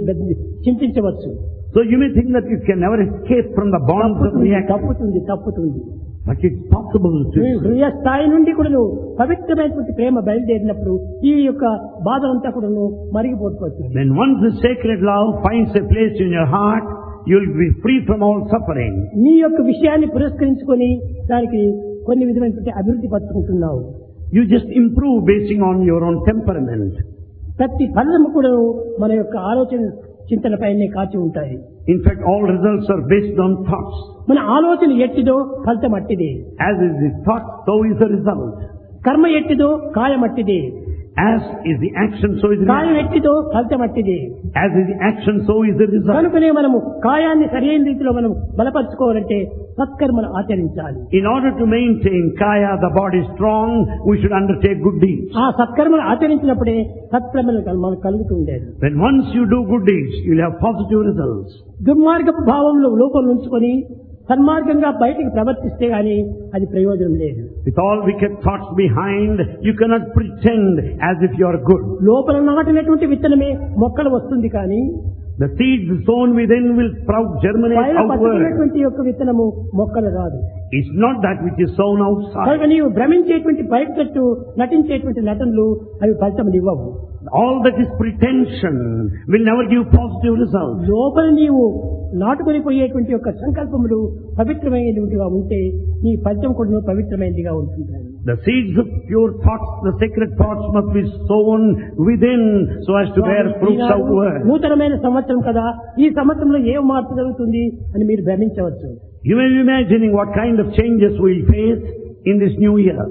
చింతించవచ్చు. So you may think that you can never escape from the bonds of the action. తప్పుతుంది. But it's possible నీ to... హృదయ స్థాయి నుండి కూడాను పవిత్రమైనటువంటి ప్రేమ బయలుదేరినప్పుడు ఈ యొక్క బాధ అంతా కూడాను మరిగిపోతుంది. When once the sacred love finds a place in your heart, you'll be free from all suffering. నీ యొక్క విషయాన్ని పురస్కరించుకొని దానికి కొన్ని విధమైనటువంటి అభివృద్ధి పరుచుకుంటున్నావు. You just improve basing on your own temperament. ప్రతి ఫలము కూడా మన యొక్క ఆలోచన చింతనపైనే కాచి ఉంటాయి. In fact, all results are based on thoughts. మన ఆలోచన ఎట్టిదో ఫలితం అట్టిదే. As is the thought, so is the result. కర్మ ఎట్టిదో కాయం అట్టిదే. As is the action, so is the కాయం result. ఎట్టిదో ఫలితం అట్టిదే. As is the action, so is the result. కనుకనే మనము కాయాన్ని సరైన రీతిలో మనం బలపరచుకోవాలంటే సత్కర్మను ఆచరించాలి. In order to maintain kaya, the body strong, we should undertake good deeds. ఆ సత్కర్మను ఆచరించినప్పుడే సత్కర్మలు మనకు కలుగుతుండేది. When once you do good deeds, you'll have positive results. దుర్మార్గపు భావంలో లోపల ఉంచుకొని సన్మార్గంగా బయటికి ప్రవర్తిస్తే గాని అది ప్రయోజనం లేదు. With all wicked thoughts behind, you cannot pretend as if you are good. లోపల నాటినటువంటి విత్తనమే మొక్కలు వస్తుంది కానీ The seeds sown within will sprout, germinate పైన outward. పట్టినటువంటి యొక్క విత్తనము మొక్కలు రాదు. It's not that which is sown outside. కనుక నీవు భ్రమించేటువంటి బయటకు నటించేటువంటి నటనలు అవి ఫలితములు ఇవ్వవు. All that is pretension will never give positive results. లోపల నీవు నాటుకొని పోయేటువంటి యొక్క సంకల్పములు పవిత్రమైనటువంటిగా ఉంటే నీ ఫలితం కూడా పవిత్రమైనదిగా ఉంటుంది. The seeds of pure thoughts, the sacred thoughts must be sown within so as to bear fruits outward. నూతనమైన సంవత్సరం కదా, ఈ సంవత్సరంలో ఏం మార్పు జరుగుతుంది అని మీరు భ్రమించవచ్చు. You may be imagining what kind of changes we'll face in this new year.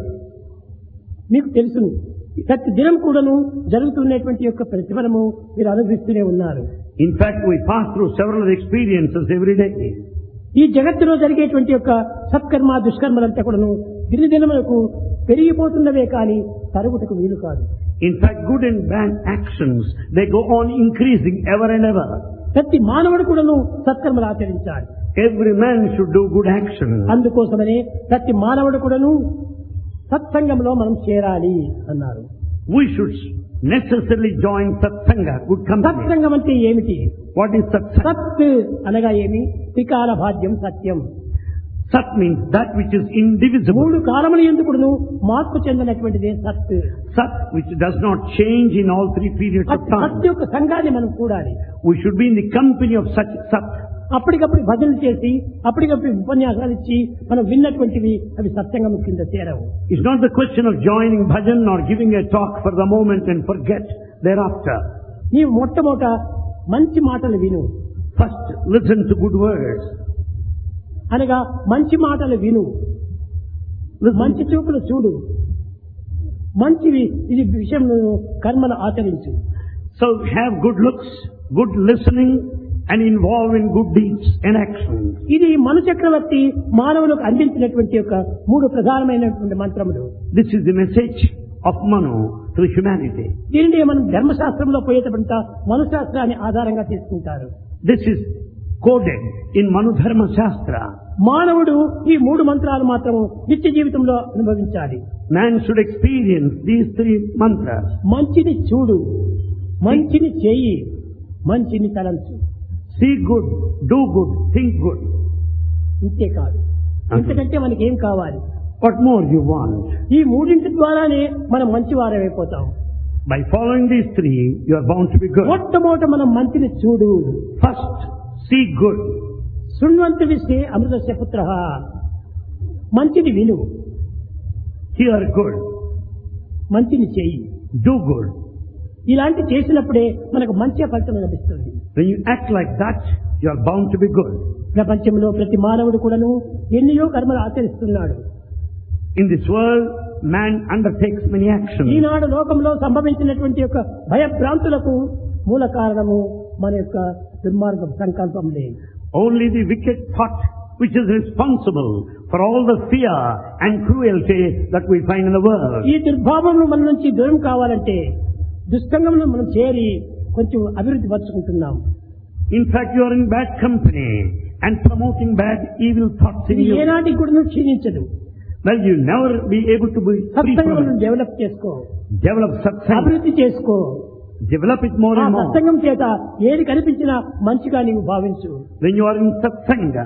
మీకు తెలుసు ప్రతి దినం కూడాను జరుగుతున్నటువంటి యొక్క ప్రతిఫలము మీరు అనుభవిస్తూనే ఉన్నారు. In fact, we pass through several experiences every day. ఈ జగత్తులో జరిగేటువంటి యొక్క సత్కర్మ దుష్కర్మలంతా కూడాను దినదినములకు పెరిగిపోతున్నవే కానీ తరుగుటకు వీలు కాదు. In fact, good and bad actions, they go on increasing ever and ever. ప్రతి మానవుడు కూడాను సత్కర్మలు ఆచరించాలి. Every man should do good actions. అందుకోసమనే ప్రతి మానవుడు కూడాను సత్సంగంలో మనం చేరాలి అన్నారు. We should necessarily join satsanga, good company. సత్సంగం అంటే ఏమిటి? What is satsanga? సత్ అనగా ఏమి? త్రికాల భాగ్యం సత్యం. Sat means that which is indivisible. మూడు కాలములు ఎందుకును మార్పు చెందినటువంటిదే సత్. Sat which does not change in all three periods of సత్ time. యొక్క సంఘాన్ని మనం కూడాలి. We should be in the company of such Sat. అప్పటికప్పుడు భజనలు చేసి అప్పటికప్పుడు ఉపన్యాసాలు ఇచ్చి మనం విన్నటువంటివి అవి సత్సంగం కింద చేరవు. It's not the question of joining bhajan or giving a talk for the moment and forget thereafter. నీవు మొట్టమొదట మంచి మాటలు విను. First, listen to good words. అనగా మంచి మాటలు విను, మంచి చూపులు చూడు, మంచివి ఇది విషయం కర్మను ఆచరించు. So have good looks, good listening, and involve in good deeds and actions. ఇది మను చక్రవర్తి మానవులకు అందించినటువంటి యొక్క మూడు ప్రధానమైనటువంటి మంత్రములు. This is the message of Manu to humanity. దీనిని మనం ధర్మశాస్త్రంలో పోయేటప్పుడు మనుశాస్త్రాన్ని ఆధారంగా తీసుకుంటారు. This is coded in Manu Dharma Shastra. మానవుడు ఈ మూడు మంత్రాలు మాత్రం నిత్య జీవితంలో అనుభవించాలి. Man should experience these three mantras. మంచిని చూడు, మంచిని చేయి, మంచిని తలంచు. See good, do good, think good. ఇంతే కాదు, ఇంతకంటే మనకి ఏం కావాలి? What more you want? ఈ మూడింటి ద్వారానే మనం మంచి వారమైపోతాం. By following these three, you are bound to be good. మొట్టమొదట మనం మంచిని చూడు. First, see good. శృణ్వంతు విశ్వే అమృతస్య పుత్రః. మంచిని విను, Hear good. మంచిని చేయి. Do good. ఇలాంటి చేసినప్పుడే మనకు మంచి ఫలితం లభిస్తుంది. When you act like that, you are bound to be good. ప్రపంచంలో ప్రతి మానవుడు కూడాను ఎన్నో కర్మలు ఆచరిస్తున్నాడు. In this world, man undertakes many actions. ఈనాడు లోకంలో సంభవించినటువంటి యొక్క భయభ్రాంతులకు మూల కారణము మన యొక్క దుర్మార్గ సంకల్పం లేదు. Only the wicked thought which is responsible for all the fear and cruelty that we find in the world. ఈ దుర్భావం మన నుంచి దూరం కావాలంటే దుష్టంగంలో మనం చేరి కొంచెం అభివృద్ధి పరుచుకుంటున్నాం. In fact, you are in bad company and promoting bad, evil thoughts in ఇది you. ఏనాటికి కూడా క్షీణించదు. Well, you'll never be able to be free from సత్సంగం it. డెవలప్ చేసుకో, Develop satsang. అభివృద్ధి చేసుకో. Develop it more ఆ and more. సత్సంగం చేత ఏది కనిపించినా మంచిగా నీవు భావించు. When you are in satsanga,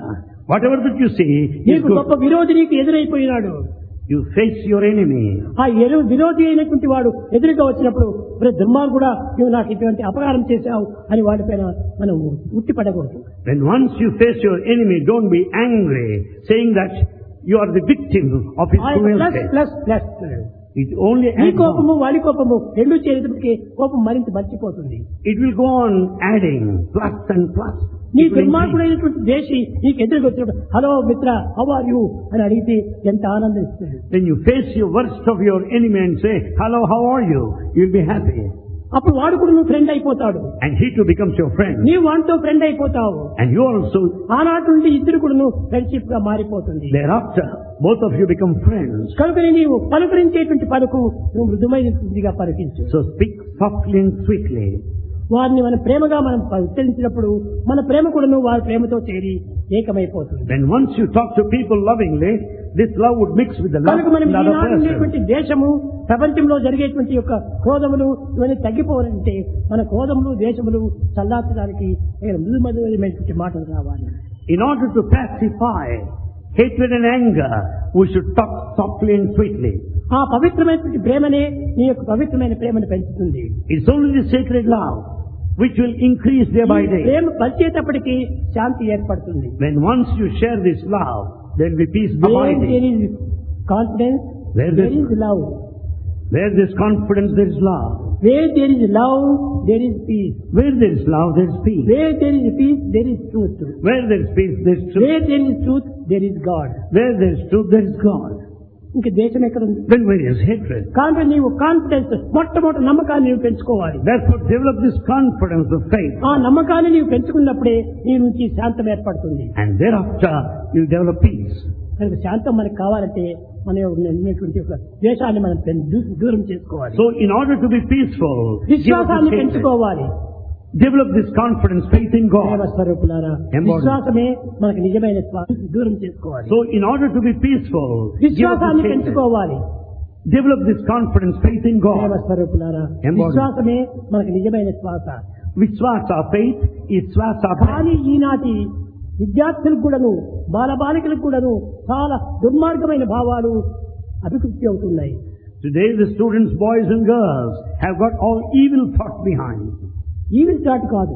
Whatever that you see is నీకు good. గొప్ప విరోధి నీకు ఎదురైపోయినాడు. You face your enemy. ఆ విరోధి అయినటువంటి వాడు ఎదురుగా వచ్చినప్పుడు దుర్మార్గుడా నువ్వు నాకు ఇటువంటి అపకారం చేశావు అని వాడిపైన మనం ఉట్టిపడకూడదు. When once you face your enemy, don't be angry, saying that you are the victim of his cruelty. Plus It only ఈ adds కోపము on. వాడి కోపము రెండు చేరేటప్పటికి కోపం మరింత మర్చిపోతుంది. It will go on adding plus and plus. నీ It will increase. దుర్మార్గుడైనటువంటి దేశి నీకు ఎదురుగా వచ్చినప్పుడు హలో మిత్ర హౌ ఆర్ యూ అని అడిగితే ఎంత ఆనందం ఇస్తుంది. When you face your worst of your enemy and say, hello, how are you? You'll be happy. అప్పుడు వాడు కూడా నువ్వు ఫ్రెండ్ అయిపోతాడు. And he too becomes your friend. నీవు వాడితో ఫ్రెండ్ అయిపోతావు. And you also, ఆనాటి నుండి ఇద్దరు కూడా నువ్వు ఫ్రెండ్షిప్ గా మారిపోతుంది. thereafter, both of you become friends. కనుకనే నీవు పలుకరించేటువంటి పలుకు నువ్వు మృదుమైనదిగా పలికించు. So speak softly and sweetly. వారిని మన ప్రేమగా మనం ఉచ్చరించినప్పుడు మన ప్రేమ కూడాను వారి ప్రేమతో చేరి ఏకమైపోతుంది. Then once you talk to people lovingly, this love would mix with the love కనుక of మనం the other ఈనాడు person. ఉండేటువంటి దేశము ప్రపంచంలో జరిగేటువంటి యొక్క క్రోధములు ఇవన్నీ తగ్గిపోవాలంటే మన క్రోధములు దేశములు చల్లార్చడానికి మృదుమధురమైనటువంటి మాటలు రావాలి. In order to pacify hatred and anger, we should talk softly and sweetly. ఆ పవిత్రమైనటువంటి ప్రేమనే నీ యొక్క పవిత్రమైన ప్రేమను పెంచుతుంది. It's only the sacred love which will increase day by ఈ day. ప్రేమ పంచేటప్పటికి శాంతి ఏర్పడుతుంది. When once you share this love, there will be peace Where abiding. there is confidence, Where there is love. Where there is confidence, there is love. Where there is love, there is peace. Where there is love, there is peace. Where there is peace, there is truth. Where there is peace, there is truth. Where there is truth, there is God. Where there is truth, there is God. ఇంక దేశం ఎక్కడ ఉంది? Then where is hatred? కాబట్టి నీవు confidence మొట్టమొదటి నమ్మకాన్ని నీవు పెంచుకోవాలి. Therefore, develop this confidence of faith. ఆ నమ్మకాన్ని నీవు పెంచుకున్నప్పుడే నీ నుంచి శాంతం ఏర్పడుతుంది. And thereafter, you develop peace. కనుక శాంతం మనకు కావాలంటే మన ఉన్నటువంటి ఒక దేశాన్ని మనం దూరం చేసుకోవాలి. So, in order to be peaceful, విశ్వాసాన్ని give up this hatred. పెంచుకోవాలి. Develop this confidence, faith in Prema God. స్వరూపులారా, Embodiment. విశ్వాసమే మనకు నిజమైన దూరం చేసుకోవాలి. So, in order to be peaceful, give up విశ్వాసాన్ని this hatred. పెంచుకోవాలి. Develop this confidence, faith in Prema God. స్వరూపులారా, Embodiment. విశ్వాసమే మనకు నిజమైన శ్వాస. Vishwasa, faith is swasa. కానీ ఈనాటి విద్యార్థులకు కూడాను బాలబాలికలకు కూడాను చాలా దుర్మార్గమైన భావాలు అభివృద్ధి అవుతున్నాయి. Today, the students, boys and girls, have got all evil thoughts behind. Evil thought కాదు,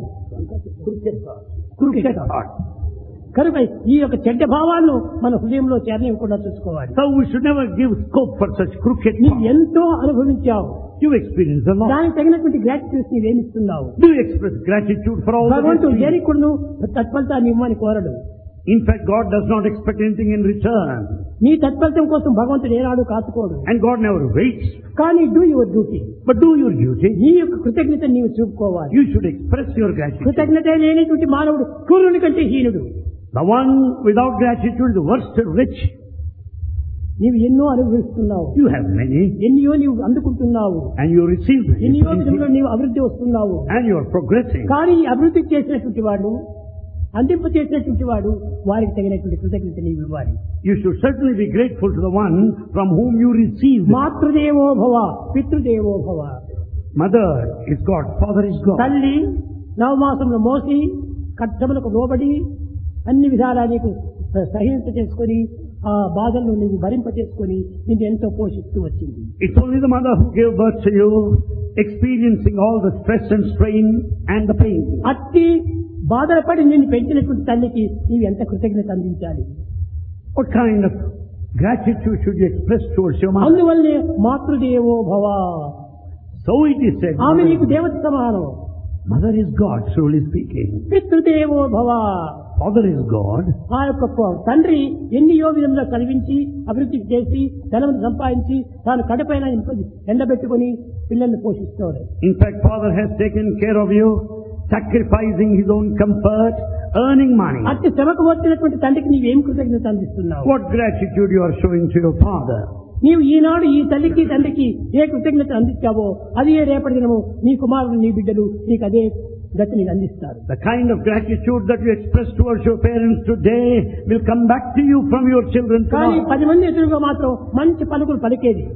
Crooked thoughts. కనుక ఈ యొక్క చెడ్డ భావాలను మన హృదయంలో చేరనివ్వకుండా చూసుకోవాలి. So we should never give scope for such crooked నీవు thoughts. ఎంతో అనుభవించావు, You experience a lot. దానికి తగినటువంటి గ్రాటిట్యూడ్ నీవేమిస్తున్నావు? Do you express gratitude for all that? భగవంతుడు you దేనికి కూడా తత్ఫలితాన్ని ఇవ్వమని కోరడు. In fact, God does not expect anything in return. నీ తత్ఫలితం కోసం భగవంతుడు ఏనాడు కాచుకోడు. And God never waits. కానీ do your duty. But do your duty. నీ యొక్క కృతజ్ఞత నీవు చూపుకోవాలి. You should express your gratitude. కృతజ్ఞత లేనటువంటి మానవుడు సూర్యుని కంటే హీనుడు. The one without gratitude is the worst rich. నీవు ఎన్నో అనుభవిస్తున్నావు, You have many. ఎన్నో నీవు అందుకుంటున్నావు, And you receive ఎన్నో many. విధంగా నీవు అభివృద్ధి వస్తున్నావు. And you are progressing. కానీ ఈ అభివృద్ధి చేసినటువంటి వాడు, అందింప చేసినటువంటి వాడు, వారికి తగినటువంటి కృతజ్ఞత నీవు ఇవ్వాలి. You should certainly be grateful to the one from whom you received. మాతృదేవో భవ, పితృదేవో భవ. Mother is God, father is God. తల్లి నవమాసంలో మోసి కష్టములకు లోబడి అన్ని విధాలా నీకు సహించ చేసుకొని ఆ బాధలను నీవు భరింప చేసుకొని నిన్ను ఎంతో పోషిస్తూ వచ్చింది. It's only the mother who gave birth to you, experiencing all the stress and strain and the pain. అట్టి బాధలపడి నిన్ను పెంచినటువంటి తల్లికి నీవు ఎంత కృతజ్ఞత అందించాలి. What kind of gratitude should you express towards your mother? అందువల్లనే మాతృదేవో భవ. So it is said, ఆమె నీకు దేవత సమానం. mother is God, truly speaking. పితృదేవో భవ. Father is God. ఆ యొక్క తండ్రి ఎన్నియో విధంగా కలిగించి అభివృద్ధి చేసి ధనం సంపాదించి తాను కడపైన ఎండబెట్టుకుని పిల్లల్ని పోషిస్తాడు. In fact, father has taken care of you, sacrificing his own comfort, earning money. అట్టి శ్రమకు వచ్చినటువంటి తండ్రికి నీవేం కృతజ్ఞత అందిస్తున్నావు? What gratitude you are showing to your father. నీవు ఈనాడు ఈ తల్లికి తండ్రికి ఏ కృతజ్ఞత అందించావో అది రేపటి దినము నీ కుమారుడు నీ బిడ్డలు నీకు అదే గతి నీకు అందిస్తారు. The kind of gratitude that you express towards your parents today will come back to you from your children కానీ tomorrow. 10 మంది ఎదురుగా మాత్రం మంచి పలుకులు పలికేది.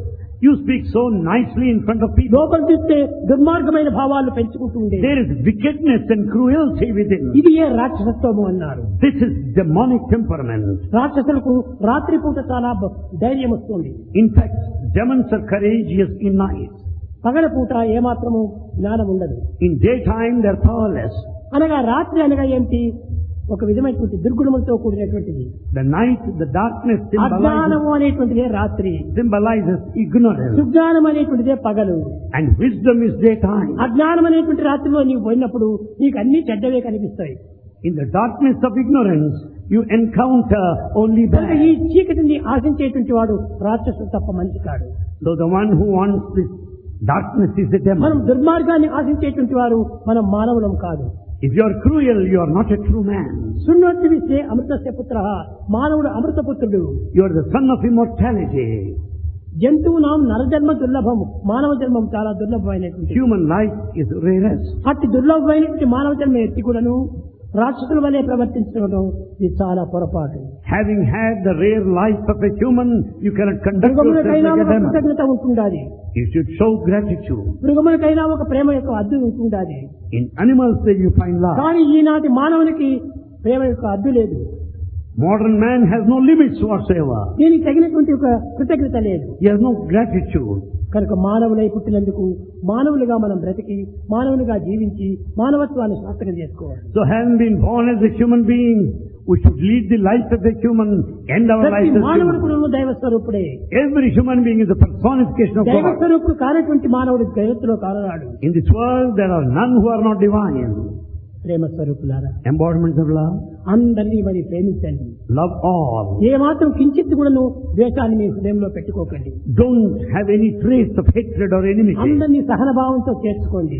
You speak so nicely in front of people. లోపల చూస్తే దుర్మార్గమైన భావాలు పెంచుకుంటూ ఉండే. There is wickedness and cruelty within. ఇది ఏ రాక్షసత్వము అన్నారు. This is demonic temperament. రాక్షసులకు రాత్రిపూట చాలా ధైర్యం వస్తుంది. In fact, demons are courageous in night. పగలపూట ఏమాత్రము జ్ఞానం ఉండదు. In daytime, they are powerless. అనగా రాత్రి అనగా ఏమిటి? ఒక విధమైనటువంటి దుర్గుణములతో కూడినటువంటిది. The night, the darkness అజ్ఞానము అనేటువంటిదే రాత్రి, symbolizes ignorance. సుజ్ఞానం అనేటువంటిదే పగలు. And wisdom is daytime. అజ్ఞానం అనేటువంటి రాత్రిలో నీవు పోయినప్పుడు నీకు అన్ని చెడ్డవే కనిపిస్తాయి. In the darkness of ignorance, you encounter only bad. ఈ చీకటిని ఆశించేటువంటి వాడు రాక్షసుడు తప్ప మనిషి కాడు. So the one who wants this darkness is a demon. మనం దుర్మార్గాన్ని ఆశించేటువంటి వారు మనం మానవులం కాదు. If you are cruel, you are not a true man. సున్నతి విస్తే అమృతస్య పుత్రః, మానవుడు అమృతపుత్రుడు. You are the son of immortality. జంతువునాం నరజన్మ దుర్లభం, మానవ జన్మం చాలా దుర్లభమైనటువంటి. Human life is rarest. అతి దుర్లభమైనటువంటి మానవ జన్మ ఎత్తి కూడాను రాక్షసుల వలె ప్రవర్తించడం ఇది చాలా పొరపాటు. Having had the rare life of a human, you cannot conduct yourself like a demon. కృతజ్ఞత ఉంటుండాలి. You should show gratitude. మృగములకైనా ఒక ప్రేమ యొక్క అద్దు ఉంటుండాలి. In animals there you find love. కానీ ఈనాటి మానవునికి ప్రేమ యొక్క అద్దు లేదు. Modern man has no limits whatsoever. దీనికి తగినటువంటి ఒక కృతజ్ఞత లేదు. He has no gratitude. కనుక మానవులై పుట్టినందుకు మానవులుగా మనం బ్రతికి మానవులుగా జీవించి మానవత్వాన్ని సార్థకం చేసుకోవాలి. So having been born as a human being, we should lead the life of a human, end our life as మానవుడు human. కూడా దైవ స్వరూపుడే. Every human being is a personification of దైవ God. స్వరూపుడు కానటువంటి మానవుడు జగత్తులో కానరాడు. In this world there are none who are not divine. ప్రేమ స్వరూపులారా, Embodiments of love. అందరినీ మరి ప్రేమించండి. Love all. ఏ మాత్రం కించిత్ కూడాను ద్వేషాన్ని మీ హృదయంలో పెట్టుకోకండి. Don't have any trace of hatred or enmity. అందరినీ సహనభావంతో చేర్చుకోండి.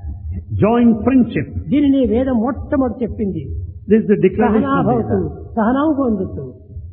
Join friendship. దీనిని వేదం మొట్టమొదటి చెప్పింది. This is the declaration of సహనాభవతు, Veda. సహనావు పొందుతూ.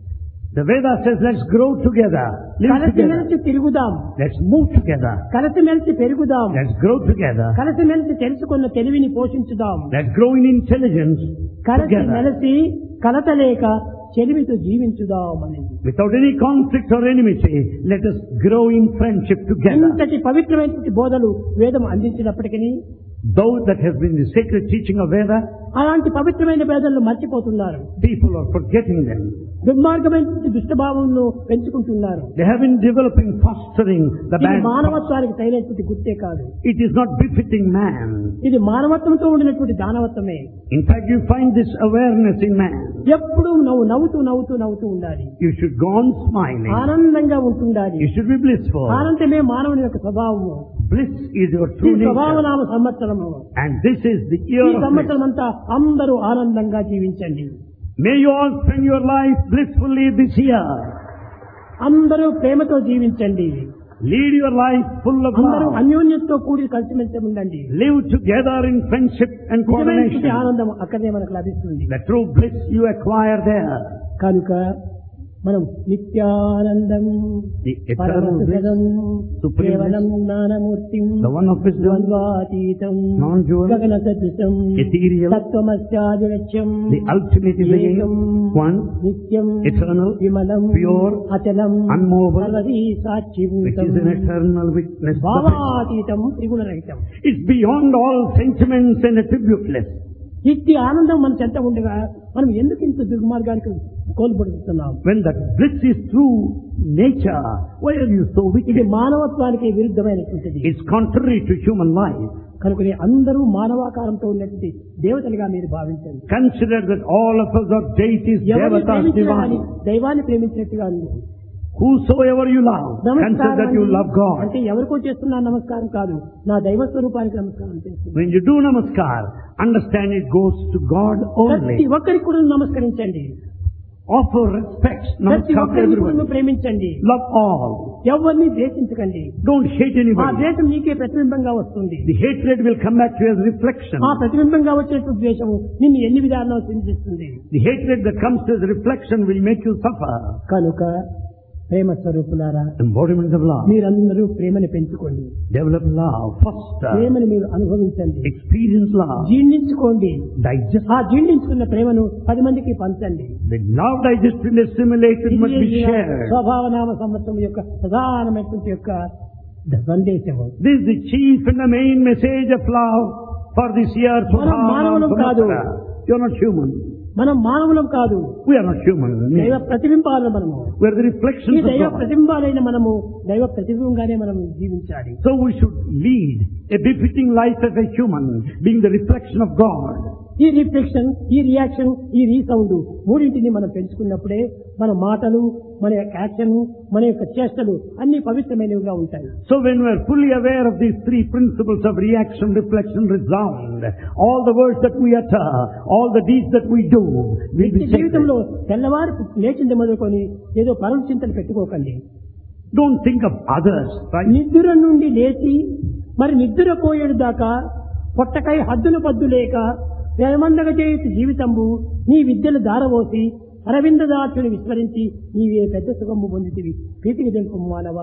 The Veda says, let's grow together, live కలిసి together, మెలిసి తిరుగుదాం, let's move together, కలిసి మెలిసి పెరుగుదాం, let's grow together, కలిసి మెలిసి తెలుసుకున్న తెలివిని పోషించుదాం, let's grow in intelligence కలిసి together. మెలిసి కలతలేక చెలిమితో జీవించుదాం అనేది. Without any conflict or enmity, let us grow in friendship together. ఇంతటి పవిత్రమైనటువంటి బోధలు వేదం అందించినప్పటికీ Though that has been the sacred teaching of Veda, అలాంటి పవిత్రమైన బోధనలు మర్చిపోతున్నారు. people are forgetting them. దుర్మార్గమైనటువంటి దుష్టభావంలో పెంచుకుంటున్నారు. They have been developing, fostering the ఇది bad thoughts. మానవత్వానికి తగినటువంటి గుర్తే కాదు. It is not befitting man. ఇది మానవత్వంతో ఉండినటువంటి దానవత్వమే. In fact, you find this awareness in man. ఎప్పుడు నవ్వుతూ ఉండాలి. You should go on smiling. ఆనందంగా ఉంటుండాలి. You should be blissful. ఆనందమే మానవుని యొక్క స్వభావము. Bliss is your ఈ true nature. స్వభావనామ సంవత్సరము. And this is the year ఈ of bliss. సంవత్సరం అంతా అందరూ ఆనందంగా జీవించండి. May you all spend your life blissfully this year. అందరూ ప్రేమతో జీవించండి. Lead your life full of అందరూ love. అన్యోన్యతతో కూడి కలిసిమెలిసి ఉండండి. Live together in friendship and నిజమైనటువంటి coordination. ఆనందం అక్కడే మనకు లభిస్తుంది. The true bliss you acquire there. కనుక మనం నిత్యానందం The eternal bliss, పరమసుఖదం supreme కేవలం bliss, జ్ఞానమూర్తిం the one of wisdom, ద్వంద్వాతీతం non-dual, గగన సదృశం ethereal, తత్వమస్యాదిలక్ష్యం the ultimate is the ఏకం one, నిత్యం eternal, విమలం pure, అచలం unmovable, సర్వదీ which సాక్షిభూతం is an eternal witness. భావాతీతం త్రిగుణరహితం. It's beyond all sentiments and attributeless. ఇట్టి ఆనందం మన చెంత ఉండగా మనం ఎందుకు ఇంత దుర్మార్గానికి కోల్పడుతున్నాం? When that bliss is true nature, why are you so ఇది wicked? మానవత్వానికి విరుద్ధమైనటువంటిది. It's contrary to human life. కనుకనే అందరూ మానవాకారంతో ఉన్నటువంటి దేవతలుగా మీరు భావించండి. Consider that all of us are deities, ఎవరిని devatas, ప్రేమించినా కానీ divine. దైవాన్ని ప్రేమించినట్టుగా ఉంది. Whosoever you love, consider that you love God. అంటే ఎవరికో చేస్తున్నా నమస్కారం కాదు, నా దైవ స్వరూపానికి నమస్కారం చేస్తున్నాను. When you do namaskar, understand it goes to God ప్రతి only. ఒక్కరికి కూడా నమస్కరించండి. Offer respect, ప్రతి namaskar to ఒక్కరిని everyone. కూడా ప్రేమించండి. Love all. ఎవరిని ద్వేషించకండి. Don't hate ఆ anybody. ద్వేషం నీకే ప్రతిబింబంగా వస్తుంది. The hatred will come back to you as reflection. ఆ ప్రతిబింబంగా వచ్చేటువంటి ద్వేషము నిన్ను ఎన్ని విధానాలు చింతిస్తుంది. The hatred that comes as reflection will make you suffer. కనుక ప్రేమ స్వరూపులారా, embodiment of love. మీరందరూ ప్రేమని పెంచుకోండి. Develop love, foster, ప్రేమని మీరు అనుభవించండి, experience love, జీర్ణించుకోండి. digest. ఆ జీర్ణించుకున్న ప్రేమను 10 మందికి పంచండి. The love digested and assimilated must be shared. స్వభావనామ సంవత్సరం యొక్క ప్రధానమైనటువంటి యొక్క సందేశము. This is the chief and the main message of love for this year. మనం మానవులం కాదు. You are not human. మనం మానవులం కాదు. We are not human. దైవ ప్రతిబింబాలు మనము. We are the ఈ reflections of దైవ God. ప్రతిబింబాలైన మనము దైవ ప్రతిబింబంగానే మనం జీవించాలి. So we should lead a befitting life as a human, being the reflection of God. ఈ రిఫ్లెక్షన్, ఈ రియాక్షన్, ఈ రీసౌండ్ మూడింటిని మనం పెంచుకున్నప్పుడే మన మాటలు, మన యొక్క యాక్షన్, మన యొక్క చేష్టలు అన్ని పవిత్రమైనవిగా ఉంటాయి. So when we are fully aware of these three principles of reaction, reflection, resound, all the words that we utter, all the deeds that we do will be జీవితంలో sacred. తెల్లవారు లేచింది మొదలుకొని ఏదో పరుల చింతలు పెట్టుకోకండి. Don't think of others, right? నిద్ర నుండి లేచి మరి నిద్ర పోయేడు దాకా పొట్టకై హద్దులు పద్దు లేక ప్రేమందగ చేయుచు జీవితంబు నీ విద్యలు దారవోసి అరవిందదాచుని విస్మరించి నీవే పెద్ద సుఖము పొందితివి. ప్రీతికి తెలుపు మానవ.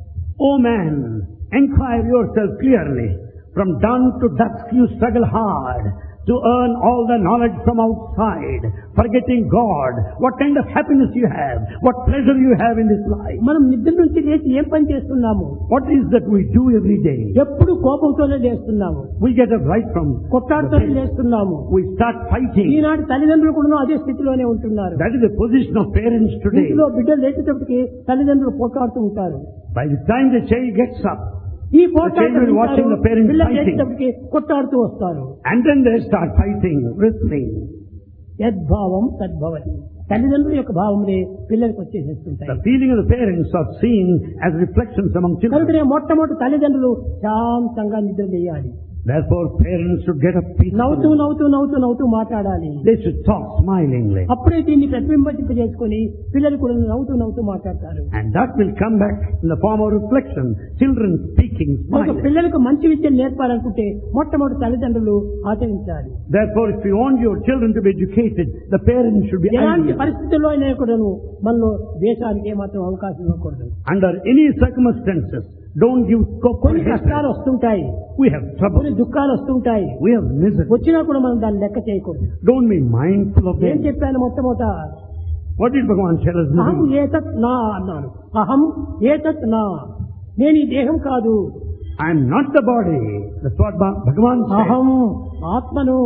O man, inquire yourself clearly. From dawn to dusk you struggle hard to earn all the knowledge from outside, forgetting God. What kind of happiness you have, what pleasure you have in this life. మనం నిద్ర నుంచి లేచి ఏం పని చేస్తున్నాము? What is that we do every day? ఎప్పుడు కోపంతోనే లేస్తున్నాము, We get it right from కొట్లాడుతూనే లేస్తున్నాము. we start fighting. ఈనాటి తల్లిదండ్రులు కూడా అదే స్థితిలోనే ఉంటున్నారు. That is the position of parents today. ఇంట్లో బిడ్డలు లేచేటప్పటికి తల్లిదండ్రులు పోట్లాడుతూ ఉంటారు. By the time the child gets up, ఈ The children will watching the parents పిల్లలు fighting. లేచేటప్పటికి కొట్లాడుతూ వస్తారు. and then they start fighting, wrestling. యద్భావం తద్భవతి. తల్లిదండ్రుల యొక్క భావములే పిల్లలకు వచ్చేసేస్తుంటాయి. The feeling of the parents are seen as reflections among children. కనుకనే మొట్టమొదటి తల్లిదండ్రులు శాంతంగా నిద్ర చేయాలి. Therefore, parents should get up నవ్వుతూ peacefully. నవ్వుతూ నవ్వుతూ నవ్వుతూ మాట్లాడాలి. They should talk smilingly. అప్పుడే దీన్ని ప్రతిబింబింప చేసుకుని పిల్లలు కూడా నవ్వుతూ నవ్వుతూ మాట్లాడతారు. And that will come back in the form of reflection. Children speaking, ఒక smiling. పిల్లలకు మంచి విద్యను నేర్పాలనుకుంటే మొట్టమొదటి తల్లిదండ్రులు ఆచరించాలి. Therefore, if you want your children to be educated, the parents should be ఎలాంటి ideal. పరిస్థితుల్లో అయినా కూడాను మనలో దేశానికి ఏమాత్రం అవకాశం ఇవ్వకూడదు. Under any circumstances, don't give scope for కొన్ని కష్టాలు hatred. వస్తుంటాయి, We have కొన్ని trouble. దుఃఖాలు వస్తుంటాయి. We have misery. వచ్చినా కూడా మనం దాన్ని లెక్క చేయకూడదు. Don't be mindful of ఏం them. చెప్పాను మొట్టమొదట? What did Bhagavan tell us? అహం ఏతత్ నా అన్నాను. అహం ఏతత్ నా, నేను ఈ దేహం కాదు. I am not the body. That's what Bhagavan said. అహం ఆత్మను.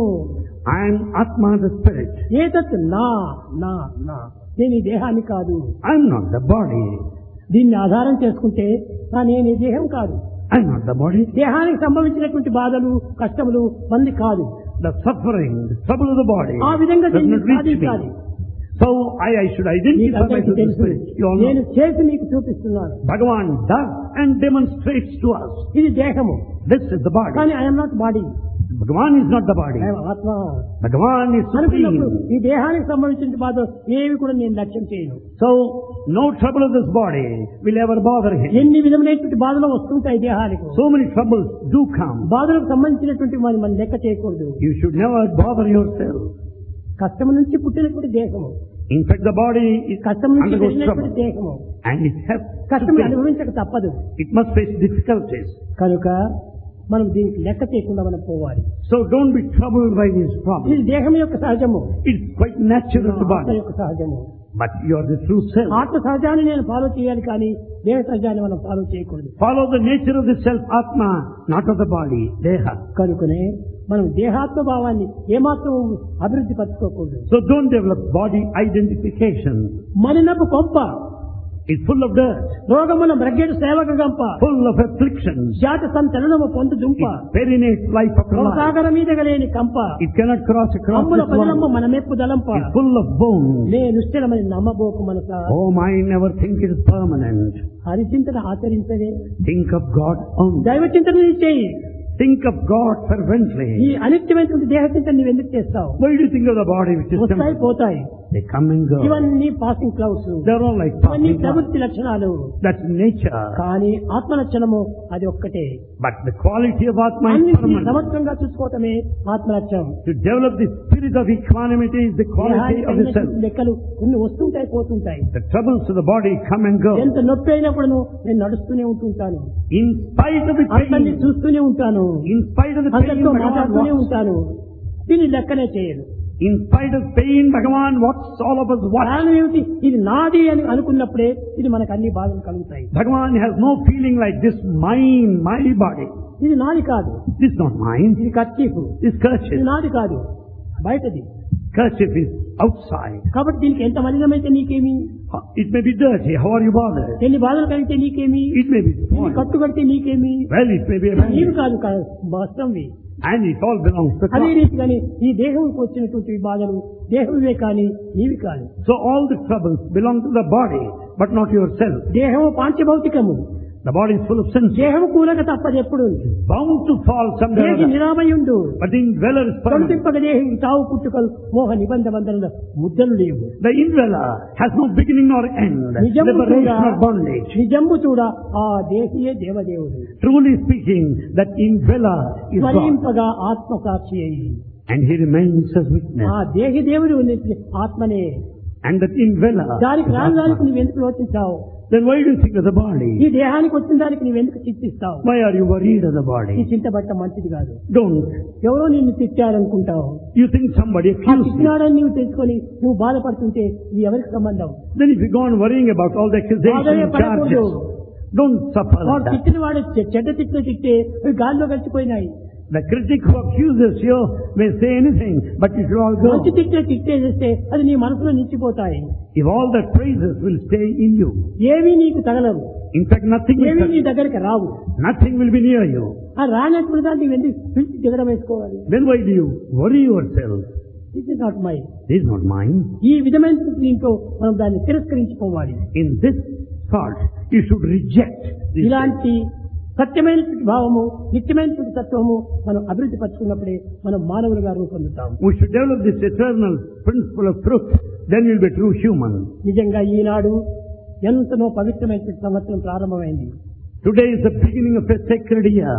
I am Atma, the spirit. ఏతత్ నా నా నా, నేను ఈ దేహాన్ని కాదు. I am not the body. దీన్ని ఆధారం చేసుకుంటే నేను ఈ దేహం కాదు. I am not the body. దేహానికి సంభవించినటువంటి బాధలు, కష్టములు మంది కాదు. The suffering, the trouble of the body ఆ విధంగా does దీన్ని not reach సాధించాలి. me. So I should identify మీకందరికీ myself with the తెలుసు, spirit. You all నేను know. చేసి మీకు చూపిస్తున్నాను. Bhagavan does and demonstrates to us. ఇది దేహము, This is the body. కానీ I am not body, Bhagavan is not the body. ఆత్మ. Bhagavan is అనుకున్నప్పుడు supreme. ఈ దేహానికి సంబంధించిన బాధ ఏవి కూడా నేను లక్ష్యం చేయను. So no trouble of this body will ever bother him. ఎన్ని విధమైనటువంటి బాధలు వస్తుంటాయి దేహానికి. So many troubles do come. బాధలకు సంబంధించినటువంటి మనం లెక్క చేయకూడదు. You should never bother yourself. కష్టం నుంచి పుట్టినటువంటి దేహము, In fact, the body is కష్టం నుంచి undergoes పుట్టినటువంటి trouble. దేహము, And it has to కష్టం face. అనుభవించక తప్పదు. It must face difficulties. కనుక మనం దీనికి లెక్క చేయకుండా మనం పోవాలి. So don't be troubled by these ఇది problems. దేహం యొక్క సహజము, It's quite natural to the ఆత్మ body. యొక్క సహజము. But you are the true self. ఆత్మ సహజాన్ని నేను ఫాలో చేయాలి, కానీ దేహ సహజాన్ని మనం ఫాలో చేయకూడదు. Follow the nature of the self, Atma, not of the body, Deha. కనుకనే మనం దేహాత్మ భావాన్ని ఏమాత్రం అభివృద్ధి పరచుకోకూడదు. So don't develop body identification. మలినపు కొంప, It's full of dirt, రోగముల మ్రగ్గెడు సేవక గంప, full of afflictions. జాత సంతరణము పొందు దుంప, It perinates life after life. సాగర మీద గలేని కంప, It cannot cross across అమ్ముల this పదిలమ్మ world. మన మెప్పు దలంప, It's full of bones. నే నిశ్చలమని నమ్మబోకు మనస. Oh, mind never think it is permanent. హరిచింతన ఆచరించదే, Think of God only. దైవ చింతన చేయి. Think of God fervently. ఈ అనిత్యమైనటువంటి దేహ చింతన నువ్వు ఎందుకు చేస్తావు? Why do you think of the body which is వస్తాయి temporary? పోతాయి. They come and go. ఇవన్నీ passing clouds, They're all like ఇవన్నీ passing clouds. ప్రవృత్తి లక్షణాలు. That's nature. కానీ ఆత్మ లక్షణము అది ఒక్కటే. But the quality of Atma is అన్నింటినీ permanent. సమత్వంగా చూసుకోవటమే ఆత్మ లక్ష్యం. To develop the spirit of equanimity is the quality of the self. లెక్కలు కొన్ని వస్తుంటాయి, పోతుంటాయి. The troubles of the body come and go. ఎంత నొప్పి అయినప్పుడు నేను నడుస్తూనే ఉంటుంటాను, In spite of the అందరినీ pain, చూస్తూనే ఉంటాను, in spite of the pain, అందరితో Bhagavan మాట్లాడుతూనే walks. ఉంటాను. దీన్ని లెక్కనే చేయను. In spite of pain, Bhagavan walks, all of us watch. కారణం ఏమిటి? ఇది నాది అని అనుకున్నప్పుడే ఇది మనకు అన్ని బాధలు కలుగుతాయి. Bhagavan has no feeling like this mine, my body. ఇది నాది కాదు, This is not mine. ఇది కర్చీఫ్, This ఇది kerchief. నాది కాదు, బయటది. Kerchief is outside. కాబట్టి దీనికి ఎంత మలినమైతే నీకేమి, It may be dirty. How are you bothered? ఎన్ని బాధలు కలిగితే నీకేమి, It may be ఎన్ని spoiled. కట్టు కడితే నీకేమి, Well, it may be నీవి abandoned. కాదు వస్త్రంవి. And it all belongs to అదే God. రీతిగానే ఈ దేహంకి వచ్చినటువంటి బాధలు దేహమే కానీ నీవి కాదు. So all the troubles belong to the body, but not yourself. దేహము పాంచభౌతికము, The body is full of sins. దేహము కూలక తప్పదు ఎప్పుడు, Bound to fall someday or దేహి other. నిరామయుండు. But the indweller is permanent. కడుతింపక దేహి తావు పుట్టుకలు మోహ నిబంధ బంధనల ముద్దలు లేవు. The indweller has no beginning nor end. నిజము చూడ, Liberation or bondage. నిజము చూడ ఆ దేహియే దేవదేవుడు. Truly speaking, that indweller is God. స్మరింపగా ఆత్మసాక్షి అయి, And he remains as witness. ఆ దేహి దేవుడు ఆత్మనే. And that indweller దానికి is రాని దానికి Atma. నువ్వెందుకు యోచించావు? Then why do you think of the body? ఈ దేహానికి వచ్చిన దానికి నువ్వెందుకు చింతిస్తావు? Why are you worried of the ఈ body? చింతబట్ట మంచిది కాదు. Don't. ఎవరో నిన్ను తిట్టారనుకుంటావు, You think somebody ఆ accused you. తిట్టినాడని నువ్వు తెలుసుకొని నువ్వు బాధపడుతుంటే ఇది ఎవరికి సంబంధం? Then if you go on worrying about all the బాధనే accusations, పడకూడదు. charges, don't suffer వాడు like that. తిట్టిన వాడు చెడ్డ తిట్టే అవి గాల్లో కలిసిపోయినాయి. The critic who accuses you may say anything, but it will all మంచి go. తిట్టేస్తే అది నీ మనసులో నిలిచిపోతాయి. If all the praises will stay in you, ఏమీ నీకు తగలవు, in fact nothing will ఏమీ నీ touch, దగ్గరికి రావు. nothing will be near you. ఆ రానప్పుడు దాన్ని నువ్వు ఎందుకు పిలిచి దిగడం వేసుకోవాలి? Then why do you worry yourself? This is not my. This is not mine. ఈ విధమైన దీంట్లో మనం దాన్ని తిరస్కరించుకోవాలి. In this thought, you should reject this. ఇలాంటి సత్యమైనటువంటి భావము, నిత్యమైనటువంటి తత్వము మనం అభివృద్ధి పరుచుకున్నప్పుడే మనం మానవులుగా రూపొందుతాం. We should develop this eternal principle of truth, then we'll be true human. నిజంగా ఈనాడు ఎంతనో పవిత్రమైనటువంటి సంవత్సరం ప్రారంభమైంది. Today is the beginning of a sacred year.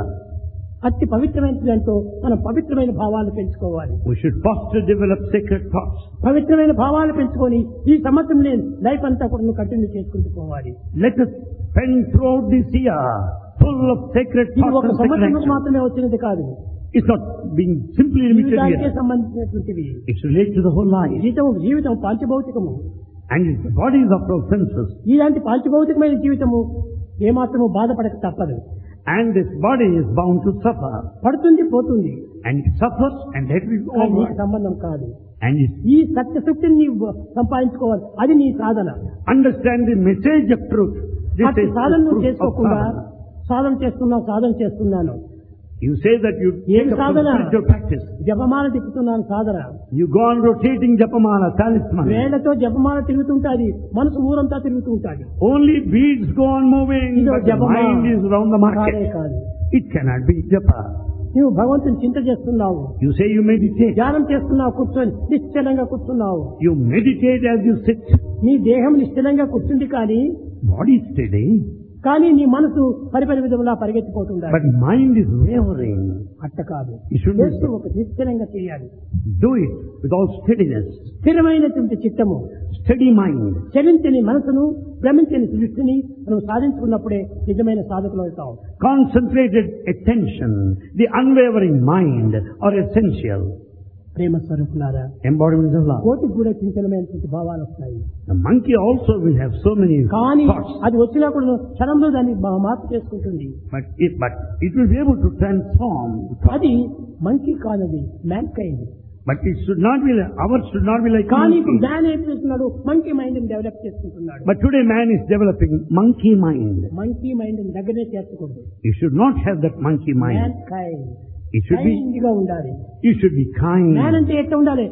అతి పవిత్రమైన దాంతో మనం పవిత్రమైన భావాలు పెంచుకోవాలి. We should foster, develop sacred thoughts. పవిత్రమైన భావాలు పెంచుకొని ఈ సంవత్సరం నేను లైఫ్ అంతా కూడా కంటిన్యూ చేసుకుంటూ పోవాలి. Let us spend throughout this year full of sacred ఇది thoughts ఒక and sacred సంవత్సరం actions. మాత్రమే వచ్చినది కాదు, It's not being simply limited జీవితానికే here. సంబంధించినటువంటివి. It's related to the whole life. జీవితం పాంచభౌతికము. And the body is of all senses. ఇలాంటి పాంచభౌతికమైన జీవితము ఏమాత్రము బాధపడక తప్పదు. And this body is bound to suffer. పడుతుంది పోతుంది, And it suffers and that will go అది over. నీకు సంబంధం కాదు. And it ఈ సత్యశక్తిని నీవు సంపాదించుకోవాలి, అది నీ సాధన. understand the message of truth. This అట్టి is సాధన the నువ్వు truth of చేసుకోకుండా sadhana. సాధన చేస్తున్నాను, You say that you ఏం take up some సాధన? spiritual practice. జపమాల తిప్పుతున్నాను సాధన. You go on rotating japamala, talisman. వేళ్లతో జపమాల తిరుగుతుంటాది, మనసు ఊరంతా తిరుగుతూ ఉంటాది. Only beads go on moving, ఇదో but the జపమాల mind is round the కాదే market. కాదు. It cannot be japa. నువ్వు భగవంతుని చింత చేస్తున్నావు, You say you meditate. ధ్యానం చేస్తున్నావు, కూర్చొని నిశ్చలంగా కూర్చున్నావు. You meditate as you sit. నీ దేహం నిశ్చలంగా కూర్చుంది Body is steady, కానీ నీ మనసు పరిపరి విధములా పరిగెత్తిపోతుండాలి. but mind is wavering. అట్ట కాదు, You shouldn't చేస్తూ ఒక నిశ్చలంగా చేయాలి. Do it with all steadiness. స్థిరమైనటువంటి చిత్తము, Steady mind. చలించని మనసును, భ్రమించని దృష్టిని మనం సాధించుకున్నప్పుడే నిజమైన సాధకులు అవుతాం. Concentrated attention, the unwavering mind are essential. ప్రేమ స్వరూపులారా, Embodiments of love. కోటికి కూడా చింతనమైనటువంటి భావాలు వస్తాయి. The monkey also will have so many కానీ thoughts, అది వచ్చినా కూడా క్షణంలో దాన్ని మార్పు చేసుకుంటుంది. but it will be able to transform. అది మంకీ కాదది, mankind. But it should not be, ours should not be like కానీ ఇప్పుడు monkey. మ్యాన్ ఏం చేస్తున్నాడు? మంకీ మైండ్ డెవలప్ చేసుకుంటున్నాడు. But today man is developing monkey mind. Monkey mind దగ్గరే చేర్చకూడదు. You should not have that monkey man mind. Kind, It should be, kind గా ఉండాలి. you should be man kind. అంటే ఎట్లా ఉండాలి?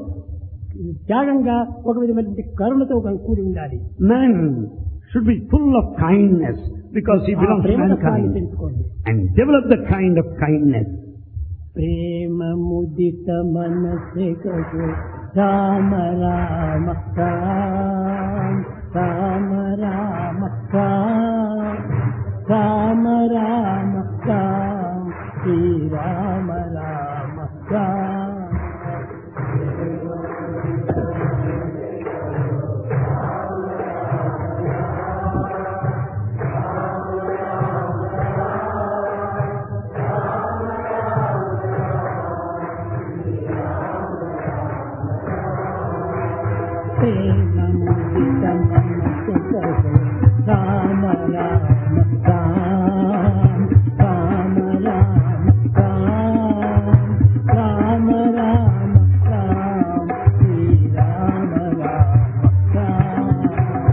త్యాగంగా, ఒక విధమైనటువంటి కరుణతో కూడి ఉండాలి. Man should be full of kindness because he ఆ belongs to ప్రేమ తత్వాన్ని mankind. తెలుసుకోండి. And develop the kind of kindness. ప్రేమ ముదిత మనసే కహో రామ రామ రామ రామ రామ రామ రామ రామ శ్రీ రామ రామ రామ. రామ రామ రామ రామ రామ రామ రామ రామ శ్రీ రామ రామ రామ.